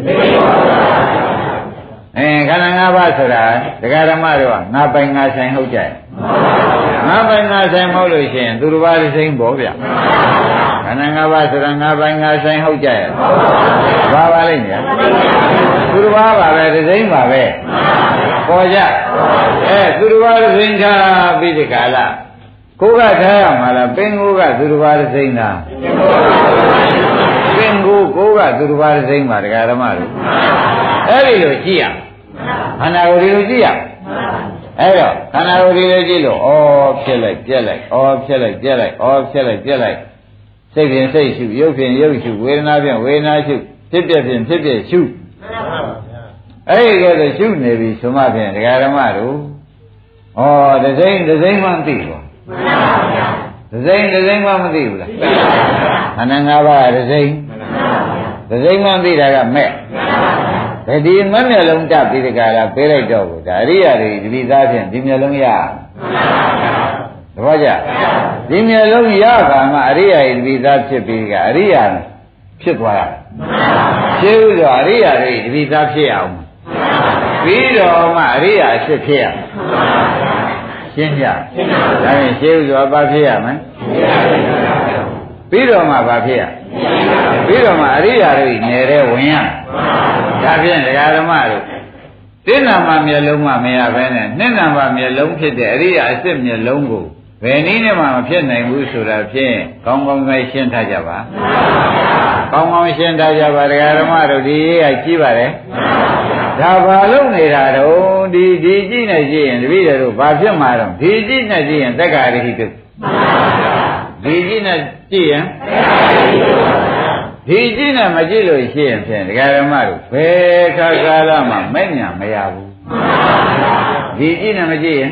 Speaker 2: ခန္ဓာ၅ပါးဆိုတာတရားဓမ္မတို့ကငါပိုင်ငါဆိုင်ဟုတ်ကြရဲ့ငါပိုင်ငါဆိုင်မဟုတ်လို့ရှိရင်သူတစ်ပါးဒစိမ့်ပေါ့ဗျခန္ဓာ၅ပါးဆိုတာငါပိုင်ငါဆိုင်ဟုတ်ကြရဲ့ဘာပါလိမ့်မယ်သူတစ်ပါးပါပဲဒစိမ့်ပါပဲပေါ်ကြသူတစ်ပါးဒစိမ့်ထားပြီးဒီကာလကိုကထားရမှာလားပင်ကိုကသူတစ်ပါးဒစိမ့်လားပင်ကိုကသူတစ်ပါးဒစိမ့်ပါတရားဓမ္မတို့အဲ့ဒီလိုကြည့်ရခန္ဓာကိုယ်ဒီလိုကြည့်ရအဲ့တော့ခန္ဓာကိုယ်ဒီလိုကြည့်လို့ဩဖြစ်လိုက်ပြက်လိုက်ဩဖြစ်လိုက်ပြက်လိုက်ဩဖြစ်လိုက်ပြက်လိုက်စိတ်ဖြင့်စိတ်ရှုရုပ်ဖြင့်ရုပ်ရှုဝေဒနာဖြင့်ဝေဒနာရှုဖြစ်ပြဖြင့်ဖြစ်ပြရှုအဲ့ဒီကဲတော့ရှုနေပြီဆိုမှဖြင့်ဒကာဓမ္မတို့ဩဒစိမ့်မှမသိဘူးဒစိမ့်မှမသိဘူးလားခန္ဓာ၅ပါးဒစိမ့်မှသိတာကမဲ့ဒီမမျက်လုံးတက်ပြီးဒီကရာပေးလိုက်တော့ဘူးဒါအရိယာတွေဒီပိသားဖြင့်ဒီမျက်လုံးရသဘောကျဒီမျက်လုံးရခါမှအရိယာဒီပိသားဖြစ်ပြီးကအရိယာဖြစ်သွားတာရှင်းဥစွာအရိယာတွေဒီပိသားဖြစ်အောင်ပြီးတော့မှအရိယာဖြစ်ရရှင်းကြဒါရင်ရှင်းဥစွာဘာဖြစ်ရမလဲပြီးတော့မှဘာဖြစ်ရပြီးတော့မှအရိယာတွေနေတဲ့ဝင်ရဒါဖြင့်ဒကာဓမ္မတို့တိဏ္ဍမမျက်လုံးမှမရဘဲနဲ့နှစ်ဏ္ဍမမျက်လုံးဖြစ်တဲ့အရိယာအစစ်မျက်လုံးကိုဘယ်နည်းနဲ့မှမဖြစ်နိုင်ဘူးဆိုတာဖြင့်ကောင်းကောင်းပဲရှင်းထားကြပါကောင်းကောင်းရှင်းထားကြပါဒကာဓမ္မတို့ဒီရေးကကြည့်ပါလေဒါဘာလို့နေတာတော့ဒီကြည့်နေကြည့်ရင်တပည့်တော်တို့ဘာဖြစ်မှာတော့ဒီကြည့်နေကြည့်ရင်သက္ကာရိဟိတုဒီကြည့်နေကြည့်ရင်ဒီကြည့်နဲ့မကြည့်လို့ရှိရင်ဖြင့်ဒကာဓမ္မတို့ဘယ်ခါကာလမှမဲ့ညာမရဘူးဒီကြည့်နဲ့မကြည့်ရင်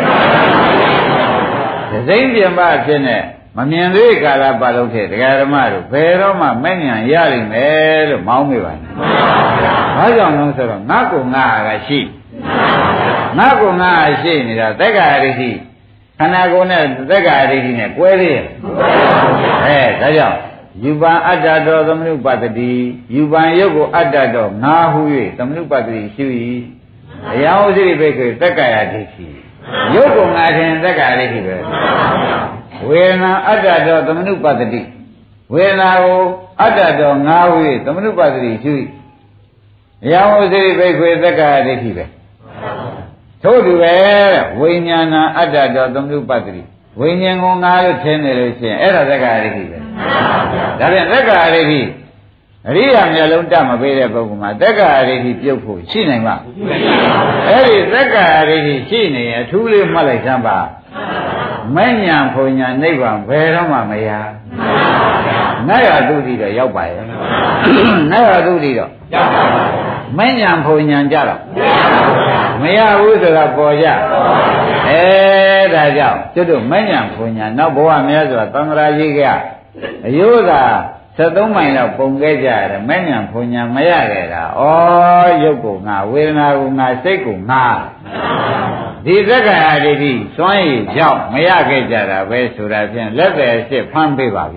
Speaker 2: ဒစိမ့်ပြင်ပဖြစ်နေမမြင်သေးကာလပတ်လုံးဖြစ်ဒကာဓမ္မတို့ဘယ်တော့မှမဲ့ညာရလိမ့်မယ်လို့မောင်းမိပါနဲ့ဘာကြောင့်လဲဆိုတော့ငါကငါကရှိငါကငါရှိနေတာသက္ကာရိတိခန္ဓာကိုယ်နဲ့သက္ကာရိတိနဲ့ကွဲသေးရဲ့ဒါကြောင့်ယူပံအတ္တတော်သမနုပတ္တိယူပံယုတ်ကိုအတ္တတော်ငါဟု၍သမနုပတ္တိရှိ၏အယောင်စိဘိက္ခေသက္ကာယဒိဋ္ဌိရုပ်ကငါထင်သက္ကာယဒိဋ္ဌိပဲဝေဒနာအတ္တတော်သမနုပတ္တိဝေဒနာကိုအတ္တတော်ငါဝေသမနုပတ္တိရှိအယောင်စိဘိက္ခေသက္ကာယဒိဋ္ဌိပဲထို့တူပဲဝိညာဏအတ္တတော်သမနုပတ္တိဝိညာဉ်ကိုငါလို့ထင်နေလို့ရှိရင်အဲ့ဒါသက္ကာယဒိဋ္ဌိပဲဒါပြန်သက္ကာယဒိဋ္ဌိအရိယာမျက်လုံးတတ်မပေးတဲ့ပုဂ္ဂိုလ်မှာသက္ကာယဒိဋ္ဌိပြုတ်ဖို့ရှိနိုင်မှာအဲ့ဒီသက္ကာယဒိဋ္ဌိရှိနေရင်အထူးလေးမှတ်လိုက်စမ်းပါမဉ္ဇဉ်ဘုံညာနိဗ္ဗာန်ဘယ်တော့မှမရနတ်ရတုတိတော့ရောက်ပါရဲ့နတ်ရတုတိတော့ရောက်ပါဘူးမဉ္ဇဉ်ဘုံညာကြတော့မရဘူးဆိုတာပေါ်ကြဒါကြောင့်ကျွတ်တို့မဉ္ဇဉ်ဘုံညာနောက်ဘဝများစွာသံဃာကြီးကအယုဒ္ဓ73မိုင်လောက်ပုံခဲ့ကြရတယ်မဉ္ဇဉ်ဘုံညာမရခဲ့တာဩရုပ်ကိုငါဝေဒနာကိုငါစိတ်ကိုငါဒီသက္ကာယဒိဋ္ဌိစွန့်ရည်ကြောင့်မရခဲ့ကြတာပဲဆိုတာဖြင့်လက်တယ်အစ်ဖမ်းပေးပါပြီ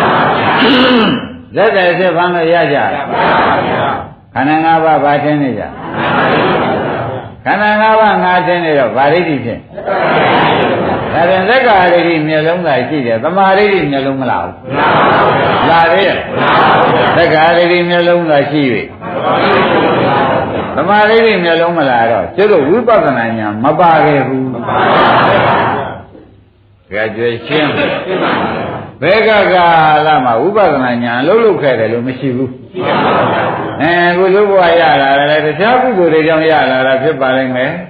Speaker 2: လက်တယ်အစ်ဖမ်းလို့ရကြလားခန္ဓာ၅ပါးဘာထင်းနေကြခန္ဓာ၅ပါးငါထင်းနေတော့ဗာဒိဋ္ဌိဖြင့်ဒါပြန်သက္ကာဒိဋ္ဌိမျက်လုံးသာရှိတယ်သမာဓိဋ္ဌိမျက်လုံးမလားဘူးလာသေးတယ်သက္ကာဒိဋ္ဌိမျက်လုံးသာရှိ၍သမာဓိဋ္ဌိမျက်လုံးမလာတော့ကျတို့ဝိပဿနာဉာဏ်မပါခဲ့ဘူးကြွယ်ရှင်းဘယ်ကလာမှဝိပဿနာဉာဏ်လုံးလုံးခဲ့တယ်လို့မရှိဘူးကိုလူဘဝရလာတယ်တခြားပုဂ္ဂိုလ်တွေကြောင့်ရလာတာဖြစ်ပါလိမ့်မယ်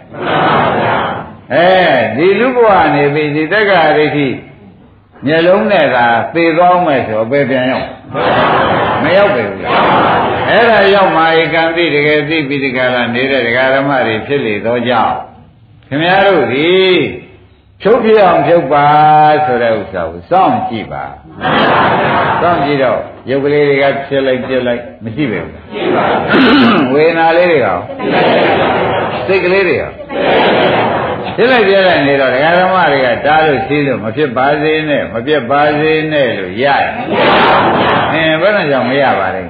Speaker 2: ဒီလူဘဝနေပြီဒီတက္ကရာဒိဋ္ဌိမျက်လုံးနဲ့သာသေသွားမယ်ဆိုဘယ်ပြန်ရောက်မရောက်ပဲဘူးအဲ့ဒါရောက်မှဧကံတိတကယ်သိပြီးဒီကလာနေတဲ့ဒကာဓမ္မတွေဖြစ်လေတော့ကြောင့်ခင်ဗျားတို့ဒီဖြုတ်ပြအောင်ဖြုတ်ပါဆိုတဲ့ဥစ္စာကိုစောင့်ကြည့်ပါစောင့်ကြည့်တော့ရုပ်ကလေးတွေကဖြစ်လိုက်ပြက်လိုက်မရှိပဲဘူးဝေဒနာလေးတွေရောစိတ်ကလေးတွေရောဖြစ်လိုက်ပြက်လိုက်နေတော့ဒကာဓမ္မတွေကတားလို့ရှိလို့မဖြစ်ပါစေနဲ့မပြက်ပါစေနဲ့လို့ရတယ်ဘယ်နဲ့ကြောင့်မရပါလဲ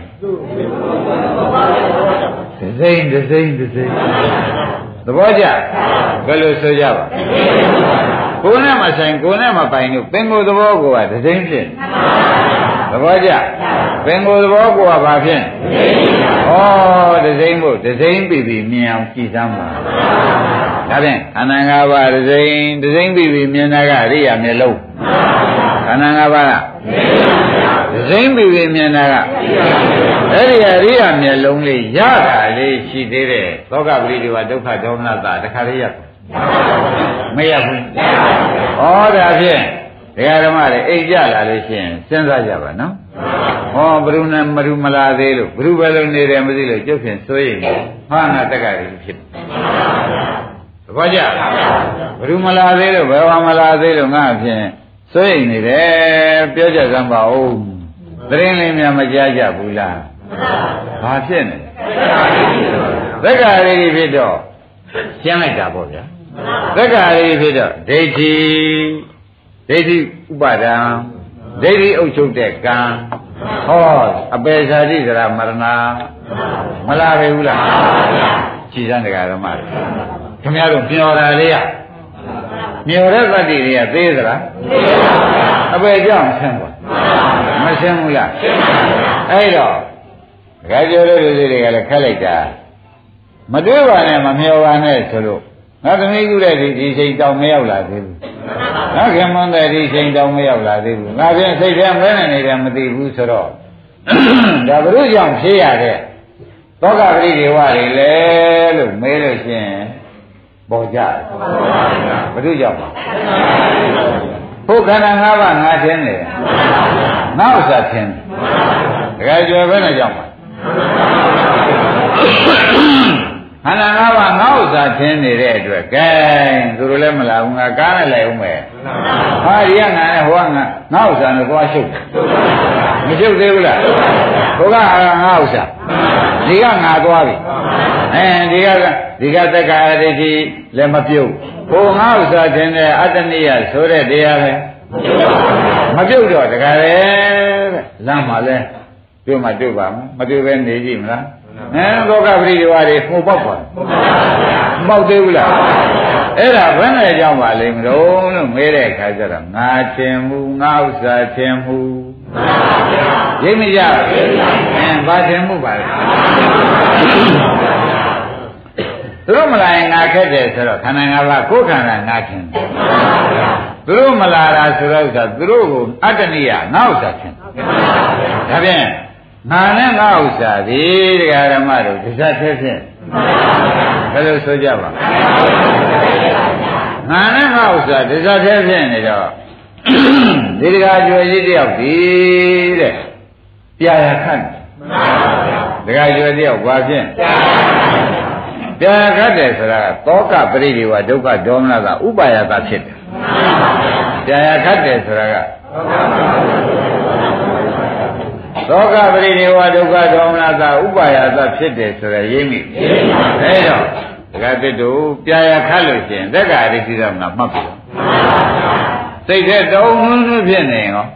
Speaker 2: ဒစိမ့်သဘောကျဘယ်လိုဆိုကြပါကိုယ်နဲ့မဆိုင်ကိုယ်နဲ့မပိုင်လို့ပင်ကိုယ်သဘောကိုကဒစိမ့်ဖြစ်သဘောကျပင်ကိုယ်သဘောကိုကဘာဖြစ်ဒစိမ့်ဖို့ဒစိမ့်ပြီးမြင်အောင်ကြည်စမ်းပါဒါဖြင့်ခန္ဓာ၅ပါးဒစိမ့်ပြီးမြင်တာကအရိယာမျက်လုံးခန္ဓာ၅ပါးကဒစိမ့်ပြီးမြင်တာကအဲ့ဒီအရိယာမျက်လုံးလေးရတာလေးရှိသေးတယ်သောကပရိဒီဝဒုက္ခဒေါမနတာတခါလေးရမရဘူးဒါဖြင့်ဒကာဓမ္မတွေအိတ်ကြလာလို့ရှိရင်စဉ်းစားကြပါနော်ဘယ်သူနဲ့မရူမလာသေးလို့ဘယ်သူပဲလို့နေတယ်မသိလို့ကျုပ်ဖြင့်စိုးရိမ်ဟာနာတက္ကရာဖြစ်သဘောကျဘယ်သူမလာသေးလို့ဘယ်ဟာမလာသေးလို့ငါဖြင့်စိုးရိမ်နေတယ်ပြောကြစမ်းပါဦးသတင်းလေးများမကြားကြဘူးလားဘာဖြစ်နေသက္ကာရိဖြစ်တော့ရှင်းလိုက်တာပေါ့ဗျာသက္ကာရိဖြစ်တော့ဒိဋ္ဌိဥပါဒံဒိဋ္ဌိအုပ်ချုပ်တဲ့ကံအပေဇာတိသရမရဏမလာပဲဘူးလားကြည်စမ်းတရားဓမ္မတွေခင်ဗျားတို့မျောတာလေးရမျောတဲ့သတ္တိတွေကသေးသလားအပေကြောင့်ဆင်းပါမရှင်းဘူးလားအဲ့တော့ဒကာကျော်တို့လူတွေကလည်းခက်လိုက်တာမတွေးပါနဲ့မမျောပါနဲ့ဆိုလို့ငါသမီးကူတဲ့ဒီချိန်တောင်မရောက်လာသေးဘူးငါခင်မွန်းတဲ့ဒီချိန်တောင်မရောက်လာသေးဘူးငါပြန်စိတ်ထဲမလဲနေတယ်မသိဘူးဆိုတော့ဒါဘုရုကြောင့်ဖြေရတဲ့သောကပရိဒေဝတွေလေလို့မေးလို့ရှိရင်ပေါ်ကြဘုရုကြောင့်ပါဘုခန္ဓာ၅ပါးငါထင်းနေတယ်ငါဥစ္စာထင်းတယ်တကယ်ကျော်ပဲနဲ့ကြောင့်ပါခန္ဓာ၅ပါးငါဥစ္စာထင်းနေတဲ့အတွက်ကဲသူတို့လည်းမလာဘူးငါကားနဲ့လိုက်အောင်မယ်ဒီကငါနဲ့ဟိုကငါဥစ္စာနဲ့သွားရှုပ်မရှုပ်သေးဘူးလားဟိုကငါဥစ္စာဒီကငါသွားပြီဒီကသက္ကာဒိဋ္ဌိလည်းမပြုတ်ဟိုငါဥစ္စာထင်းတဲ့အတ္တနိယဆိုတဲ့တရားပဲမပြုတ်တော့တကယ်လေလမ်းမှာလဲတွေ့မှတွေ့ပါမတွေ့ပဲနေကြည့်မလားသောကပရိဒီဝါတွေမှုပေါက်ပါမပေါက်သေးဘူးလားအဲ့ဒါဘယ်နဲ့ကြောင့်ပါလိမ့်မလို့မေးတဲ့အခါကျတော့ငါထင်မှုငါဥစ္စာထင်မှုရိပ်မကြဘာထင်မှုပါလဲသူတို့မလာရင်ငါခက်တယ်ဆိုတော့ခန္ဓာ၅ပါးကိုယ်ခန္ဓာငါထင်တယ်သူတို့မလာတာဆိုတော့သူတို့ကိုအတ္တနိယငါဥစ္စာထင်ဒါဖြင့်ငါနဲ့ငါဥစ္စာဒီတရားဓမ္မတို့ဒီစားသေးဖြင့်ဘယ်လိုဆိုကြပါငါနဲ့ငါဥစ္စာဒီစားသေးဖြင့်နေတော့ဒီတရားကျွယ်ကြီးတယောက်ဒီတဲ့ပြာရခတ်တရားကျွယ်တယောက်ဘာဖြင့်ပြာရခတ်တယ်ဆိုတာသောကပရိဒီဝဒုက္ခဒေါမနကဥပါယကဖြစ်တယ်ပြာရခတ်တယ်ဆိုတာကသောကပရိဒီဝဒုက္ခဒေါမနကဥပါယကဖြစ်တယ်ဆိုရရိပ်မိအဲတော့ဒကာတစ်တို့ပြာရခတ်လို့ရှိရင်သက်္ကာရိတိရမနာမှတ်ပြီစိတ်ထဲတုံးနှွန်းဖြစ်နေရော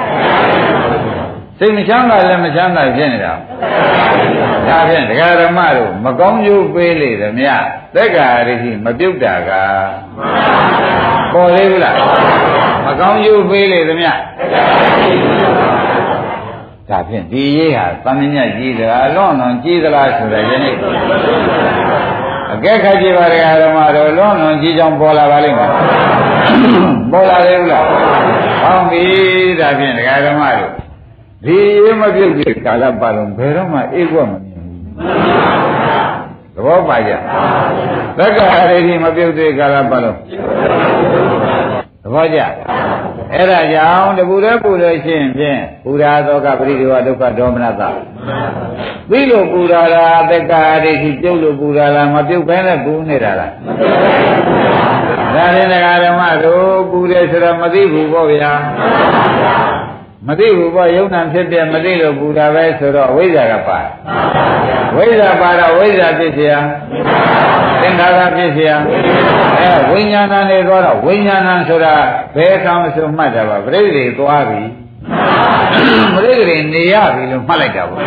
Speaker 2: စိတ်မချမ်းသာလည်းမချမ်းသာဖြစ်နေတာဒါဖြင့်ဒကာဓမ္မတို့မကောင်းကျိုးပေးလေသမျှသက်္ကာရိတိမပြုတ်တာကပေါ်သေးဘူးလားမကောင်းကျိုးပေးလေသမျှဒါဖြင့်ဒီရေးဟာသံမြတ်ကြီးသလားလွန်လွန်ကြီးသလားဆိုတဲ့ယနေ့အကဲခတ်ကြည့်ပါဒကာဓမ္မတို့လွန်လွန်ကြီးကြောင်းပေါ်လာပါလိမ့်မယ်ပေါ်လာတယ်ဘူးလားဟောင်းပြီဒါဖြင့်ဒကာဓမ္မတို့ဒီရေးမပြုတ်တဲ့ကာလပတ်လုံးဘယ်တော့မှအေးကွက်မမြင်ဘူးသဘောပါကြသက္ကာရိတိမပြုတ်တဲ့ကာလပတ်လုံးသဘောကြအဲ့ဒါကြောင့်တပူရဲပူလို့ရှိရင်ဖြင့်ပူရာသောကပရိဒီဝဒုက္ခဒေါမနသပြီးလို့ပူရာလားသက္ကာရိတိပြုတ်လို့ပူရာလားမပြုတ်ဘဲနဲ့ပူနေတာလားဒါရင်ဒကာဓမ္မတို့ပူတယ်ဆိုတော့မသိဘူးပေါ့ဗျာမသိဘူးပေါ့ယုံနာဖြစ်ပြမသိလို့ပူတာပဲဆိုတော့ဝိဇ္ဇာကပါဝိဇ္ဇာပါတော့ဝိဇ္ဇာဖြစ်เสียသင်္ခါရဖြစ်เสียဝိညာဏနဲ့သွားတော့ဝိညာဏဆိုတာဘယ်အခါမှဆိုမှတ်တာပါပရိသေသွားပြီပရိသေနေရပြီလို့မှတ်လိုက်တာပေါ့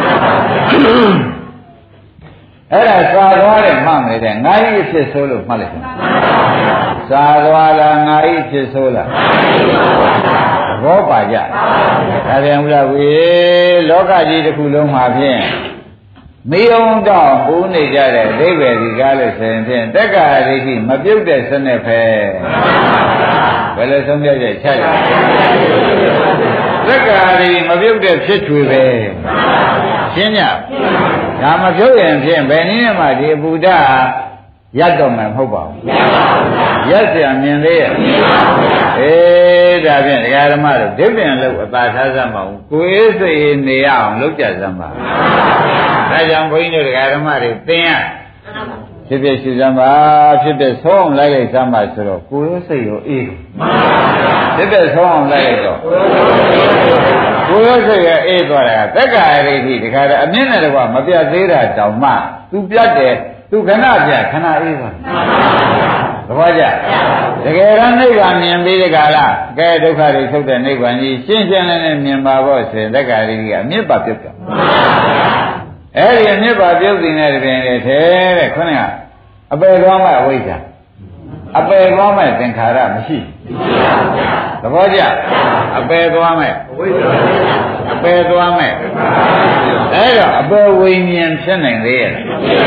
Speaker 2: အဲ့ဒါသာသွားတယ်မှတ်မယ်တဲ့ငါးကြီးဖြစ်ဆိုးလို့မှတ်လိုက်တယ်သာသွားလားငါးကြီးဖြစ်ဆိုးလားဘောပါကြဒါပြန်ဦးလားဝေလောကကြီးတစ်ခုလုံးမှာဖြင့်မီးအောင်တော့ပူနေကြတဲ့အဓိပ္ပာယ်ဒီကားလို့ဆိုရင်ဖြင့်တက္ကရာဒိဋ္ဌိမပြုတ်တဲ့စနစ်ပဲဘယ်လိုဆုံးဖြတ်ချက်ချရတက္ကရာဒိဋ္ဌိမပြုတ်တဲ့ဖြစ်ချွေပဲရှင်းညဒါမပြုတ်ရင်ဖြင့်ဘယ်နည်းမှဒီအပူဓာတ်ရပ်တော့မှမဟုတ်ပါဘူးရပ်เสียမြင်သေးရဲ့အေးဒါဖြင့်ဒကာဓမ္မတို့ဒိဋ္ဌိလို့အသာထားစမ်းပါဦးကိုယ်စိတ်နေရအောင်လုပ်ကြစမ်းပါဒါကြောင့်ဘုန်းကြီးတို့ဒကာဓမ္မတွေသင်ရဖြစ်ဖြစ်ရှိစမ်းပါဖြစ်ဖြစ်ဆုံးအောင်လိုက်စမ်းပါဆိုတော့ကိုယ်စိတ်ရောအေးဖြစ်ဖြစ်ဆုံးအောင်လိုက်တော့ကိုယ်စိတ်ရဲ့အေးသွားတာသက္ကာရိတိဒကာအမြင့်နဲ့တကွမပြတ်သေးတာတောင်မှသူပြတ်တယ်သူခဏပြခဏအေးသွားသဘောကျတကယ်တော့နိဗ္ဗာန်မြင်ပြီးဒီကလာကဲဒုက္ခတွေထုတ်တဲ့နိဗ္ဗာန်ကြီးရှင်းရှင်းလင်းလင်းမြင်ပါဖို့ဆိုရင်တက္ကရာရိတိကအမြင့်ပါပြုတ်တယ်အဲ့ဒီအမြင့်ပါပြုတ်နေတဲ့တွင်လေထဲတဲ့ခொနဲ့ကအပယ်သွားမဲ့အဝိဇ္ဇာအပယ်သွားမဲ့သင်္ခါရမရှိသဘောကျအပယ်သွားမဲ့အဝိဇ္ဇာအပယ်သွားမဲ့အဲ့တော့အပယ်ဝိညာဉ်ဖြစ်နိုင်သေးရဲ့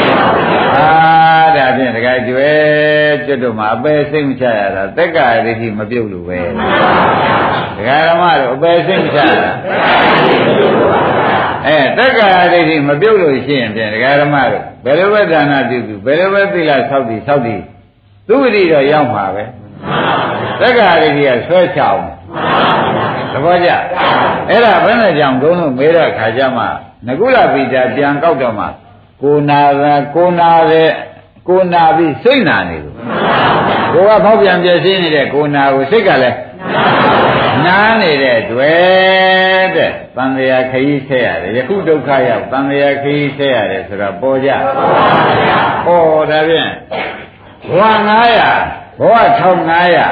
Speaker 2: ဒါဖြင့်တကယ်ကျွဲကျွတ်တို့မှာအပယ်စိတ်မချရတာတက္ကရာဒိဋ္ဌိမပြုတ်လို့ပဲဒကာဓမ္မတို့အပယ်စိတ်မချရတာတက္ကရာဒိဋ္ဌိမပြုတ်လို့ရှိရင်ဖြင့်ဒကာဓမ္မတို့ဘယ်လိုပဲဒါနပြုပြုဘယ်လိုပဲသီလဆောက်တည်သူဝိရိတော့ရောက်မှာပဲသက္ကာရိတိကဆွဲချအောင်သဘောကျအဲ့ဒါဘယ်နဲ့ကြောင့်ဒုံလို့မေးတဲ့ခါကျမှနကုလပိတာပြန်ကောက်တော့မှကိုနာပြီးစိတ်နာနေလို့ကိုကဖောက်ပြန်ပြည့်စည်နေတဲ့ကိုနာကိုစိတ်ကလည်းနားနေတဲ့တွေ့တဲ့သံဃာခရီးဆက်ရတယ်ယခုဒုက္ခရောက်သံဃာခရီးဆက်ရတယ်ဆိုတော့ပေါ်ကြဟောဒါဖြင့်ဘဝ900ဘဝ1500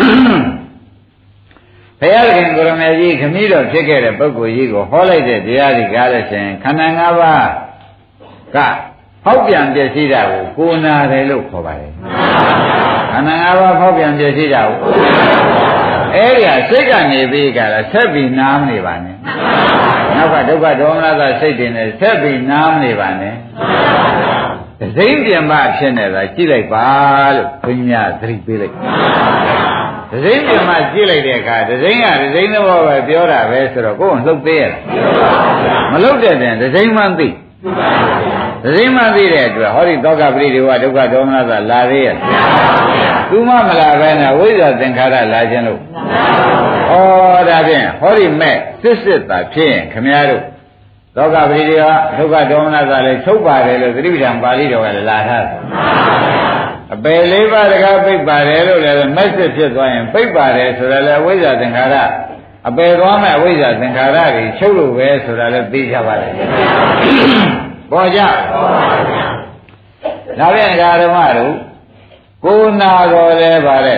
Speaker 2: ဘုရားခင်ကိုရမေကြီးခမည်းတော်ဖြစ်ခဲ့တဲ့ပုဂ္ဂိုလ်ကြီးကိုဟောလိုက်တဲ့တရားတွေကားလို့ရှိရင်ခန္ဓာ၅ပါးဖောက်ပြန်ပြည့်စည်တာကိုကိုနာတယ်လို့ခေါ်ပါတယ်ခန္ဓာ၅ပါးဖောက်ပြန်ပြည့်စည်တာကိုအဲ့ဒီဟာစိတ်ကနေပြီးကြတာဆက်ပြီးနားမနေပါနဲ့နောက်ကဒုက္ခဒေါမနတာစိတ်တွေနဲ့ဆက်ပြီးနားမနေပါနဲ့ဒစိမ့်ပြန်မဖြစ်နေတာကြည့်လိုက်ပါလို့ဘုန်းကြီးများသတိပေးလိုက်ဒစိမ့်ပြန်မကြည့်လိုက်တဲ့အခါဒစိမ့်ကဒစိမ့်သဘောပဲပြောတာပဲဆိုတော့ကိုယ်ကလှုပ်သေးရလားမလှုပ်တဲ့တဲ့ဒစိမ့်မှသိဒစိမ့်မှသိတဲ့အတွက်ဟောဒီသောကပရိဒေဝဒုက္ခဒေါမနတာလာသေးရဲ့သူမမလာပဲနဲ့ဝိဇ္ဇာသင်္ခါရလာခြင်းလို့ဩဒါဖြင့်ဟောဒီမဲ့စစ်တာဖြစ်ရင်ခမည်းတော်သောကပရိဒေဝဒုက္ခဒေါမနတာလည်းချုပ်ပါတယ်လို့သတိပဋ္ဌာန်ပါဠိတော်ကလည်းလာထားတယ်အပယ်လေးပါးတကားပိတ်ပါတယ်လို့လည်းမဲ့စစ်ဖြစ်သွားရင်ပိတ်ပါတယ်ဆိုတော့လည်းဝိဇ္ဇာသင်္ခါရအပယ်သွားမဲ့ဝိဇ္ဇာသင်္ခါရတွေချုပ်လို့ပဲဆိုတာလည်းသိကြပါလေပေါ်ကြဒါဖြင့်ဓမ္မတို့ကိုနာတော်လဲပါလေ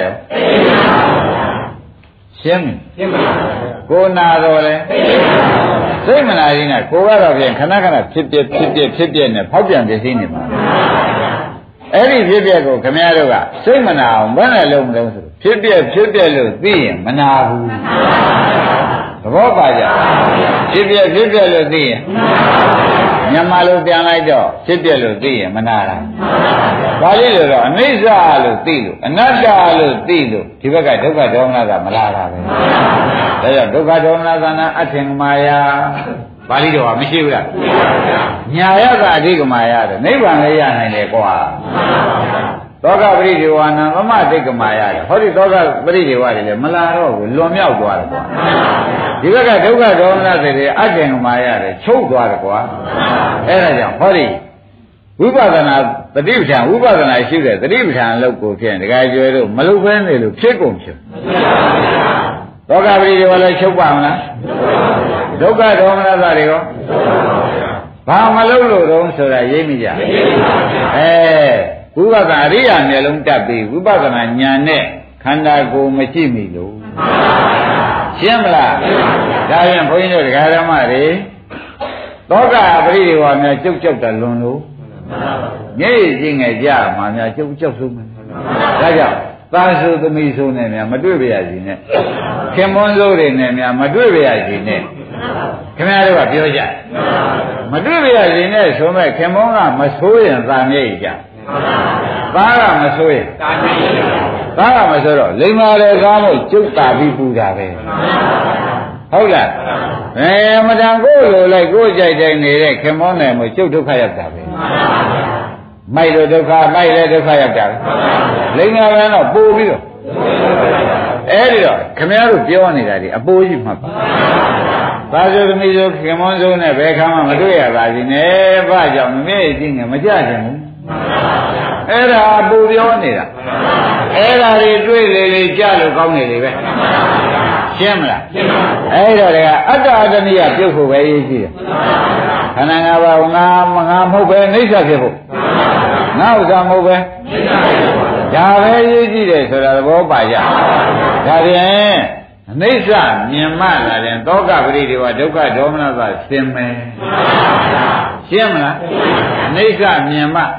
Speaker 2: ရှင်းပြီကိုနာတော်လဲစိတ်မနာရင်ကကိုကတော့ဖြင့်ခဏခဏဖြစ်ပြနဲ့ဖောက်ပြန်ပြသိနေမှာအဲ့ဒီဖြစ်ပြကိုခမည်းတော်ကစိတ်မနာအောင်ဘယ်နဲ့လုံးမလုံးဆိုဖြစ်ပြလို့သိရင်မနာဘူးသဘောပါကြဖြစ်ပြလို့သိရင်မြန်မာလိုပြန်လိုက်တော့ဖြစ်ပြလို့သိရင်မနာတာဘာလို့လဲတော့အနိစ္စလို့သိလို့အနတ္တလို့သိလို့ဒီဘက်ကဒုက္ခဒေါမနတာမလာတာပဲဒါကြောင့်ဒုက္ခဒေါမနတာနာအထင်မာယာပါဠိတော်ကမရှိဘူးလားညာယကအဓိကမာယာတဲ့နိဗ္ဗာန်လည်းရနိုင်တယ်ကွာသောကပရိဒေဝနာသမတိကမာယာတဲ့ဟောဒီသောကပရိဒေဝတွေလည်းမလာတော့ဘူးလွန်မြောက်သွားတယ်ကွာဒီဘက်ကဒုက္ခဒေါမနတွေအထင်မာယာတဲ့ချုပ်သွားတယ်ကွာအဲ့ဒါကြောင့်ဟောဒီဝိပဿနာတတိပဋ္ဌာန်ဝိပဿနာရှိတဲ့တတိပဋ္ဌာန်လောက်ကိုဖြင့်ဒကာကျွဲတို့မလုပ်ဘဲနေလို့ဖြစ်ကုန်ဖြစ်သောကပရိဒေဝလည်းချုပ်ပါမလားဒုက္ခဒေါမနတာတွေရောဘာမလုပ်လို့တော့ဆိုတာရိပ်မိကြဝိပဿနာအရိယာမျက်လုံးတက်ပြီးဝိပဿနာဉာဏ်နဲ့ခန္ဓာကိုယ်မရှိမိလို့ရှင်းမလားဒါပြန်ဘုန်းကြီးတို့ဒကာဓမ္မတွေသောကပရိဒေဝများကြုတ်တာလွန်လို့မျက်ရည်ချင်းငယ်ကြမှာများကြုတ်ဆုံးမယ်ဒါကြောင့်သာသုသမီးဆိုနဲ့များမတွေ့ပါရစီနဲ့ခင်မွန်းစိုးတွေနဲ့များမတွေ့ပါရစီနဲ့ခင်ဗျားတို့ကပြောကြမတွေ့ပါရစီနဲ့ဆိုမဲ့ခင်မွန်းကမဆိုးရင်သာမျက်ရည်ကြသားကမဆိုးရင်သားကမဆိုးတော့လိမ္မာလေကားလို့ကျုပ်တာပြီးပူတာပဲဟုတ်လားမတန်ကိုလိုလိုက်ကိုကြိုက်တိုင်းနေတဲ့ခင်မွန်းနဲ့မို့ကျုပ်ဒုက္ခရောက်တာပဲမိုက်လို့ဒုက္ခမိုက်လည်းဒုက္ခရောက်တာပဲလိမ္မာပဲတော့ပူပြီးတော့အဲ့ဒီတော့ခင်ဗျားတို့ပြောနေတာဒီအပိုးကြီးမှတ်ပါသာသုသမီးဆိုခင်မွန်းဆုံးနဲ့ဘယ်ခါမှမတွေ့ရပါဘူးနဲ့ဘာကြောင့်မမေ့ကြည့်ငယ်မကြကြဘူးအဲ့ဒါပူပြောနေတာအဲ့ဒါတွေတွေ့လေကြလို့ကောင်းနေလေပဲရှင်းမလားအဲ့တော့ကအတ္တအတ္တနိယပြုတ်ဖို့ပဲရေးကြည့်တယ်ခန္ဓာ၅ပါးငါမဟုတ်ပဲနှိစ္စဖြစ်ဖို့ငါဥစ္စာမဟုတ်ပဲဒါပဲရေးကြည့်တယ်ဆိုတာသဘောပါကြဒါဖြင့်အနိစ္စမြင်မှလာတယ်သောကပရိဒေဝဒုက္ခဒေါမနတာသင်မယ်ရှင်းမလားအနိစ္စမြင်မှ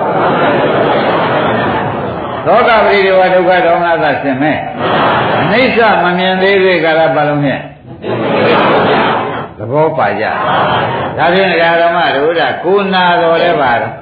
Speaker 2: သောကပရိဒေဝဒုက္ခဒေါမနတာသင်မယ်အနိစ္စမမြင်သေးသေးကာလပတ်လုံးနဲ့သဘောပါကြဒါဖြင့်ဓမ္မတို့ကကိုနာတော်လဲပါတော့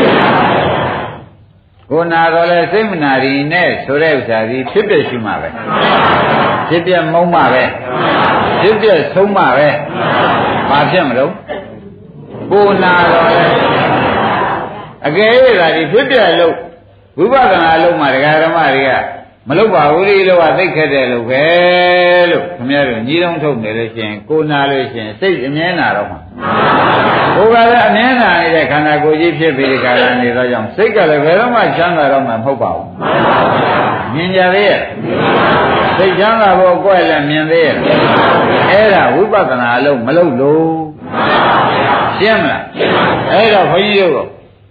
Speaker 2: ကိုနာတော်လဲစိတ်မနာရီနဲ့ဆိုတဲ့ဥစ္စာကြီးဖြစ်ပြရှိမှာပဲဖြစ်ပြမုံမှာပဲဖြစ်ပြဆုံးမှာပဲဘာဖြစ်မလို့ကိုနာတော်လဲအကယ်၍သာဒီဖြစ်ပြလို့ဝိပဿနာလုံးမှာဓမ္မတွေကမလုပ်ပါဘူးဒီလိုကသိခဲ့တယ်လို့ပဲလို့ခင်ဗျားတို့ညီတော်ထုတ်နေလို့ရှိရင်ကိုနာလို့ရှိရင်စိတ်အမြဲနာတော့မှာကိုယ်ကလည်းအမြဲနာနေတဲ့ခန္ဓာကိုယ်ကြီးဖြစ်ပြီးဒီကာလနေတော့ကြောင့်စိတ်ကလည်းဘယ်တော့မှချမ်းသာတော့မှမဟုတ်ပါဘူးမြင်ကြသေးရဲ့စိတ်ချမ်းသာဖို့ကိုယ်လည်းမြင်သေးရဲ့အဲ့ဒါဝိပဿနာအလုံးမလုပ်လို့ရှင်းမလားအဲ့တော့ဘုန်းကြီးတို့က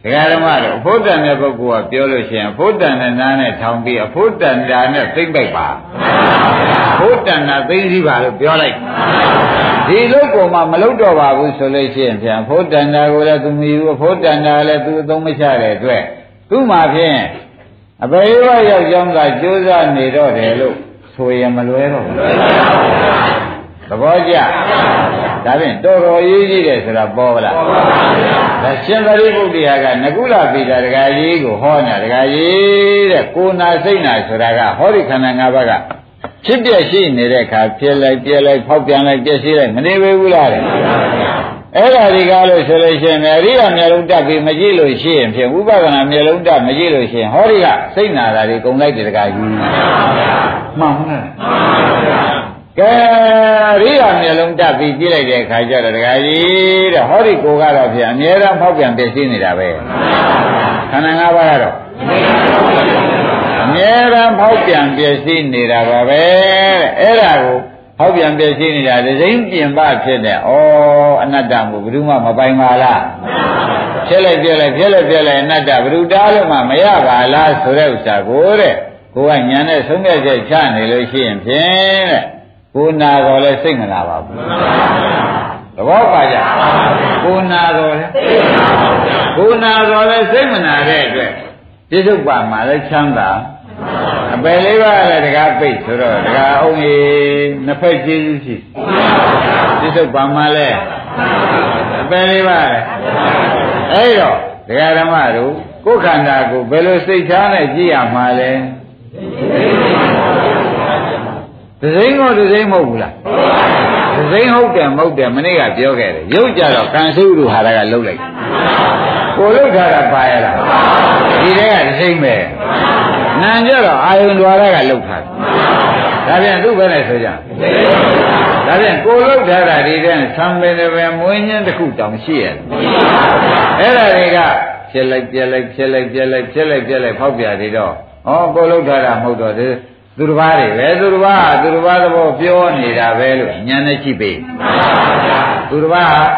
Speaker 2: တရားဓမ္မတို့အဖို့တန်တဲ့ပုဂ္ဂိုလ်ကပြောလို့ရှိရင်အဖို့တန်တဲ့နားနဲ့ထောင်ပြီးအဖို့တန်တာနဲ့သိမ့်ပိုက်ပါအဖို့တန်တာသိမ့်စီပါလို့ပြောလိုက်ဒီလုပ်ကိုမှမလုပ်တော့ပါဘူးဆိုလို့ရှိရင်ပြန်အဖို့တန်တာကိုလည်းသူမယူအဖို့တန်တာလည်းသူအသုံးမချတဲ့အတွက်သူ့မှာဖြင့်အပေဝရောက်ကြောင်းကကြိုးစားနေတော့တယ်လို့ဆိုရင်မလွဲတော့ဘူးသဘောကျဒါဖြင့်တော်တော်ရေးကြီးတယ်ဆိုတာပေါ်ပါလားဒါရှင်သာရိပုတ္တရာကနကုလပိတာဒကာကြီးကိုဟောညာဒကာကြီးတဲ့ကိုနာစိတ်နာဆိုတာကဟောဒီခန္ဓာ၅ပါးကဖြစ်ပြရှိနေတဲ့အခါဖြစ်လိုက်ပြက်လိုက်ဖောက်ပြန်လိုက်ပြည့်စည်လိုက်မနေဘူးလားတဲ့အဲ့ဒါဒီကားလို့ဆိုလို့ရှိရင်အရိယာမျက်လုံးတက်ပြီးမကြည့်လို့ရှိရင်ဖြင့်ဥပဒနာမျက်လုံးတက်မကြည့်လို့ရှိရင်ဟောဒီကစိတ်နာတာတွေကုန်လိုက်တယ်ဒကာကြီးမှန်ပါလားကဲရိယာမျက်လုံးတက်ပြီးကြည့်လိုက်တဲ့အခါကျတော့ဒကာကြီးတဲ့ဟောဒီကိုကတော့ဖြင့်အမြဲတမ်းဖောက်ပြန်ပြည့်စည်နေတာပဲခန္ဓာ၅ပါးကတော့အမြဲတမ်းဖောက်ပြန်ပြည့်စည်နေတာပါပဲတဲ့အဲ့ဒါကိုဖောက်ပြန်ပြည့်စည်နေတာဒစိမ့်ပြင်ပဖြစ်တဲ့ဩအနတ္တမို့ဘယ်သူမှမပိုင်ပါလားဖြစ်လိုက်ပြက်လိုက်ဖြစ်လိုက်ပြက်လိုက်အနတ္တဘယ်သူတားလို့မှမရပါလားဆိုတဲ့ဥစ္စာကိုတဲ့ကိုကညာနဲ့ဆုံးဖြတ်ချက်ချနေလို့ရှိရင်ဖြင့်တဲ့ကိုနာတော်လဲစိတ်မနာပါဘူးသဘောပါကြကိုနာတော်လဲကိုနာတော်လဲစိတ်မနာတဲ့အတွက်ပြစ္ဆုတ်ပါမှာလဲချမ်းသာအပယ်လေးပါးလည်းတကားပိတ်ဆိုတော့တကားအောင်ကြီးနှစ်ဖက်ကျေးဇူးရှိပြစ္ဆုတ်ပါမှာလဲအပယ်လေးပါးအဲ့တော့ဒကာဓမ္မတို့ကိုယ်ခန္ဓာကိုဘယ်လိုစိတ်ချမ်းနဲ့ကြည့်ရမှာလဲဒဇိမ့်ကိုဒဇိမ့်မဟုတ်ဘူးလားဒဇိမ့်ဟုတ်တယ်မဟုတ်တယ်မနေ့ကပြောခဲ့တယ်ရုပ်ကြတော့ကံစုတို့ဟာကလှုပ်လိုက်ကိုလှုပ်ထားတာပါရလားဒီတဲကဒဇိမ့်ပဲနာကြတော့အာယုန်တော်ကလှုပ်ထားတယ်ဒါပြန်သူ့ပဲနဲ့ဆိုကြဒါပြန်ကိုလှုပ်ထားတာဒီတဲ့ဆံပင်တွေပဲမွေးညင်းတစ်ခုတောင်ရှိရတယ်အဲ့ဒါတွေကဖြစ်လိုက်ပြက်လိုက်ဖြစ်လိုက်ပြက်လိုက်ဖြစ်လိုက်ပြက်လိုက်ဖောက်ပြနေတော့ဩကိုလှုပ်ထားတာမဟုတ်တော့သူတစ်ပါးတွေပဲသူတစ်ပါးသဘောပြောနေတာပဲလို့ဉာဏ်နဲ့ကြည့်ပေးသူတစ်ပါးဉာဏ်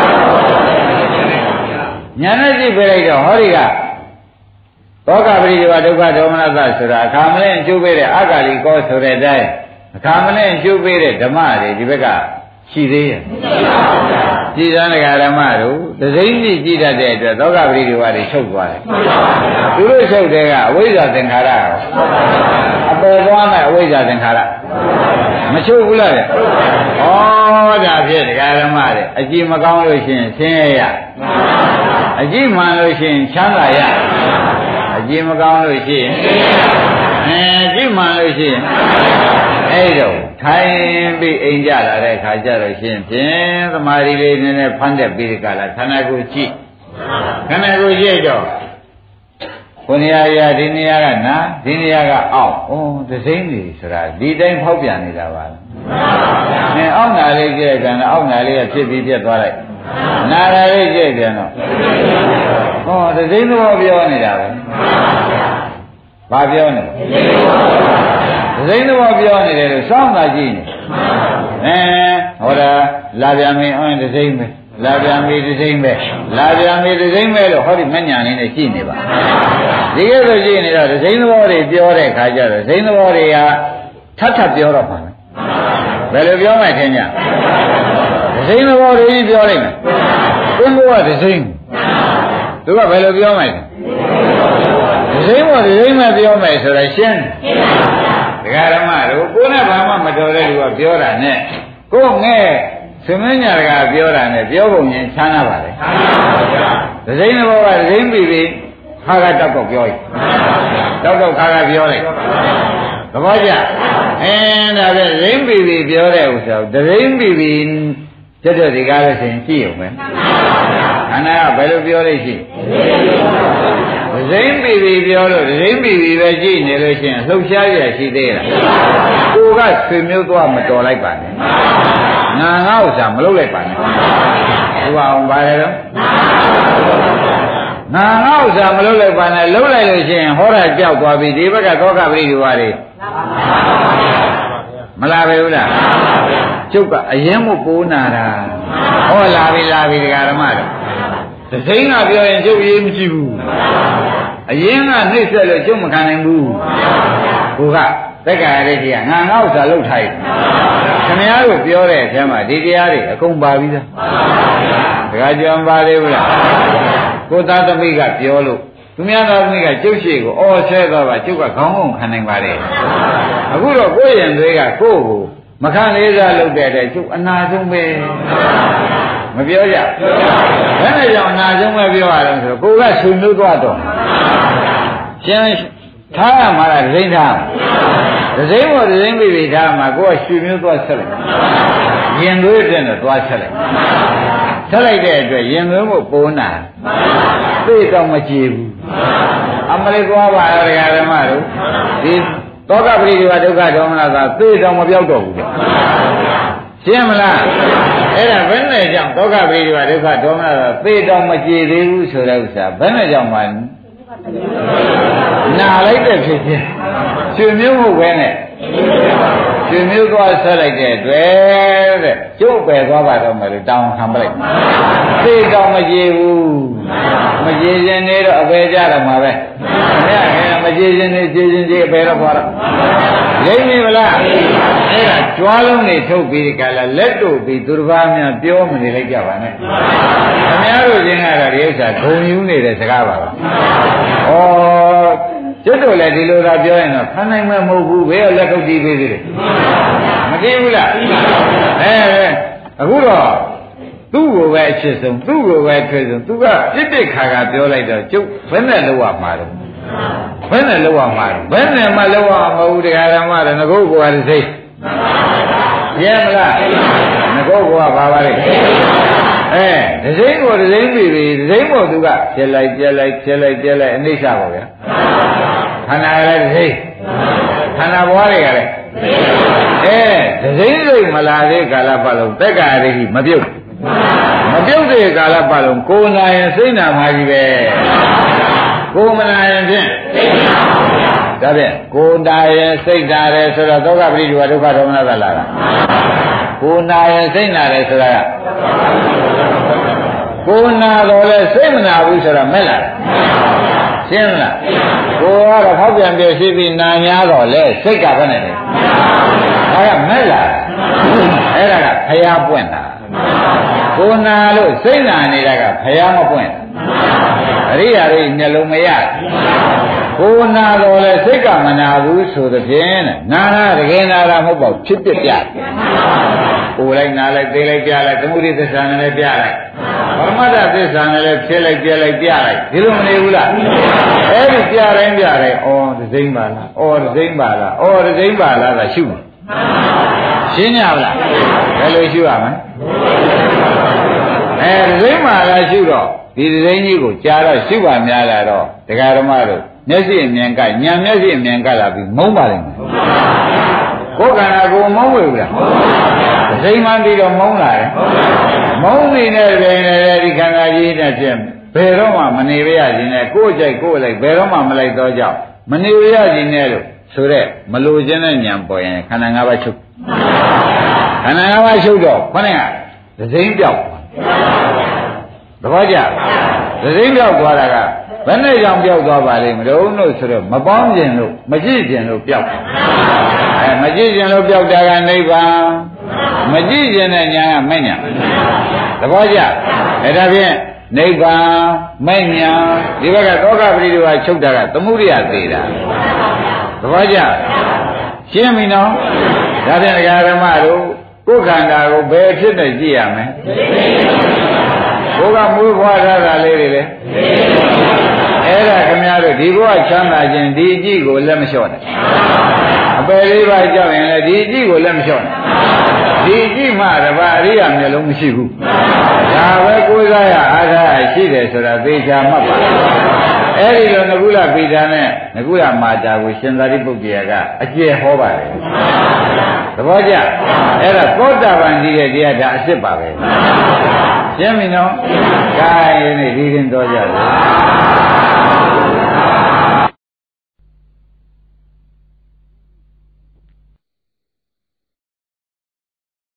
Speaker 2: နဲ့ကြည့်ပေးလိုက်တော့ဟောဒီကသောကပရိဒီဝဒုက္ခဒေါမနသဆိုတာအခါမလဲအကျိုးပေးတဲ့အဂါလိကောဆိုတဲ့အတိုင်းအခါမလဲအကျိုးပေးတဲ့ဓမ္မတွေဒီဘက်ကရှိသေးရဲ့ကြည်သံဃာဓမ္မတို့သစိမ့်ကြီးကြည်တတ်တဲ့အတွက်သောကပရိဒီဝတွေချုပ်သွားတယ်သူတို့ချုပ်တဲ့ကအဝိဇ္ဇာသင်္ခါရအပေါ်သွားမဲ့အဝိဇ္ဇာသင်္ခါရမချုပ်ဘူးလားတဲ့ဩဒါဖြစ်ဒကာဓမ္မတွေအကြည့်မကောင်းလို့ရှိရင်ဆင်းရဲရအကြည့်မှန်လို့ရှိရင်ချမ်းသာရအကြည့်မကောင်းလို့ရှိရင်ကြည့်မှန်လို့ရှိရင်အဲ့တော့ထိုင်ပြီးအိမ်ကြလာတဲ့ခါကျတော့ရှင်ဖြင့်သမာဓိလေးနည်းနည်းဖမ်းတဲ့ပြီးဒီကလာခန္ဓာကိုယ်ကြည့်ခန္ဓာကိုယ်ကြည့်တော့ဘုနေရာရဒီနေရာကနာဒီနေရာကအောက်သစိမ့်နေဆိုတာဒီတိုင်းဖောက်ပြန်နေတာပါလားမှန်ပါဗျာအောက်နာလေးကြည့်တဲ့ကံအောက်နာလေးကဖြစ်ပြီးပြတ်သွားလိုက်နာရာလေးကြည့်ပြန်တော့သစိမ့်သဘောပြောနေတာပဲဘာပြောနေလဲသစိမ့်သဘောပြောနေတယ်လို့စောင့်တာကြည့်နေဟောတာလာပြန်မင်းသစိမ့်ပဲလာပြန်ပြီသစိမ့်ပဲလာပြန်ပြီသစိမ့်ပဲလို့ဟောဒီမညာလေးနဲ့ကြည့်နေပါဒီကဲဆိုကြည့်နေတော့သစိမ့်သဘောတွေပြောတဲ့ခါကျတော့သစိမ့်သဘောတွေကထပ်ပြောတော့မှာဘယ်လိုပြောမှထင်ကြသစိမ့်သဘောတွေပြောလိုက်မယ်ဘုန်းဘုရားသစိမ့်သူကဘယ်လိုပြောမှသစိမ့်ဘောသစိမ့်မပြောမယ်ဆိုတော့ရှင်းဒကာဓမ္မတို့ကိုယ်နဲ့ဘာမှမတော်တဲ့လူကပြောတာနဲ့ကိုယ်ငဲ့သမင်းညာကပြောတာနဲ့ပြောပုံချင်းချမ်းသာပါလေသစိမ့်သဘောကသစိမ့်ပြီးခါကတောက်တော့ပြောရင်တောက်ခါကပြောလိုက်သဘောကျဒါပဲသစိမ့်ပြီးပြောတဲ့ဥစ္စာသစိမ့်ပြီးတက်တဲ့ဒီကားလို့ဆိုရင်ကြည့်အောင်ပဲခန္ဓာကဘယ်လိုပြောလို့ရှိသစိမ့်ပြီးပြောလို့သစိမ့်ပြီးပဲကြည့်နေလို့ရှိရင်လှုပ်ရှားရရှိသေးလားကိုကဆွေမျိုးသွားမတော်လိုက်ပါနဲ့ငါဥစ္စာမလုပ်လိုက်ပါနဲ့သူအောင်ပါလေတော့ငါဥစ္စာမလုပ်လိုက်ပါနဲ့လုပ်လိုက်လို့ရှိရင်ဟောတာကြောက်သွားပြီဒီဘက်ကသောကပရိဒီဝါတွေမလာပဲဘူးလားကျုပ်ကအရင်မို့ပိုးနာတာဟောလာပြီဒကာဓမ္မတို့ The same of your enjoying you. A young and this little Jum can move. Who got the guy here, and out a low type. Can I have your Gemma, Didiari, a combavida? Rajan Valley. Go down to me at Yolo. To me, I make a Joshi, all said of a Chuka Kong, Canning Valley. A good of way and they got go. Macanesa looked at it, took a Nazumbe. Mabioya. When I don't know Mabioya, go back to Nuguato. Time at the same time. The same was the same way time I go to Nuguato. Yen Luton was selling. Selling there, Yen Lumona. They don't much you. Amaliguava, Maru. This probably you are the guy on the don't Mabioto. Similar. Era when they jump, Toga video, I got Dona, pay down my Jews, so that's when I jump one. Now, like that, to knew when it. To knew was selected, where Joe Bear Robert down humbling. Pay down my Jew. Magician need a better, my way. Yeah, magician is a better water. Let me laugh. Swallowing to be let to be Durvamia, Diomini like Javana. And the other thing I realized, whom you need as a gava. Oh, just to let you know, can I move where let of the visit? Madivula. A good two wedges and two wedges, two got Tipic Haga, like the joke, when I know what, madam. When I know what, madam. When I know what, the Aramar and a go and say. Yeah, go about it. The same was the same was the guy. Tell and this hour. And I say, and I warrior. The same thing, Malade, Galapalo, the guy, Mabu. Mabu, Galapalo, Kona and Sina, Maribe. Komana and Go die, say that, so that Doga Bridge was over another lara. Go die, say that, so that. Go now, same now, we shall have Mela. Similar. Go out of Hobby and be a city 9 years or less, take up on it. I am Mela. Era, Paya Buena. Go now, say that, Niraga, Payama Buena. Ria, Nelumea. Go now, say Kamanabu, so the Jen, Nana, again, I am about chip it yet. Oh, like Nala, they like Yala, the Moody, the San and the Yala. Or mother, this son, let's say like Yala, Hilumula. Every Yara and Yara, or the Zimbala, or the Zimbala, or the Zimbala, the shoe. Sinyala, hello, you are. And Zimbala, you go. This is any good, Jara, Shiva, Yala, the Garamaro. Nessie and Yanka, Yamasi and Yankala be mobile. Go can I go mobile? The same man did a moonlight. Mountain every can I eat at him. Peroma, Manivia, in a go like Peroma, like Doja. Manivia, in so that Malujan and Yampo and Kanangava. Kanangava Shudo, Pananga, the same job. The Vaja, the same job, Guadaga. When I jump out of Valim, no, sir, Mabonjan, Magician of Piao. Magician of Piao Daga Neva, Magician and Yamania. The Vaja, Edavian, Neva, Mania, you got Oga Video, I choked at the Muria Data. The Vaja, Chimino, that in the Garamaro, Kukanda, Bear Chitna Giame. Oga move water, lady. Era Camaro, Divo, Chama, and DG go Lemshon. A very right job and a DG go Lemshon. DG Maravari and the Lumshibu. Yavakuza, I see this or a Bija Mapa. Eri on the Gula Bidane, the Gula Mata, which sends a Ribukiaga, a Jay Hova. The Vaja era Kota Vandia Dia Sipa. Yamino, Guy in a reading Doja.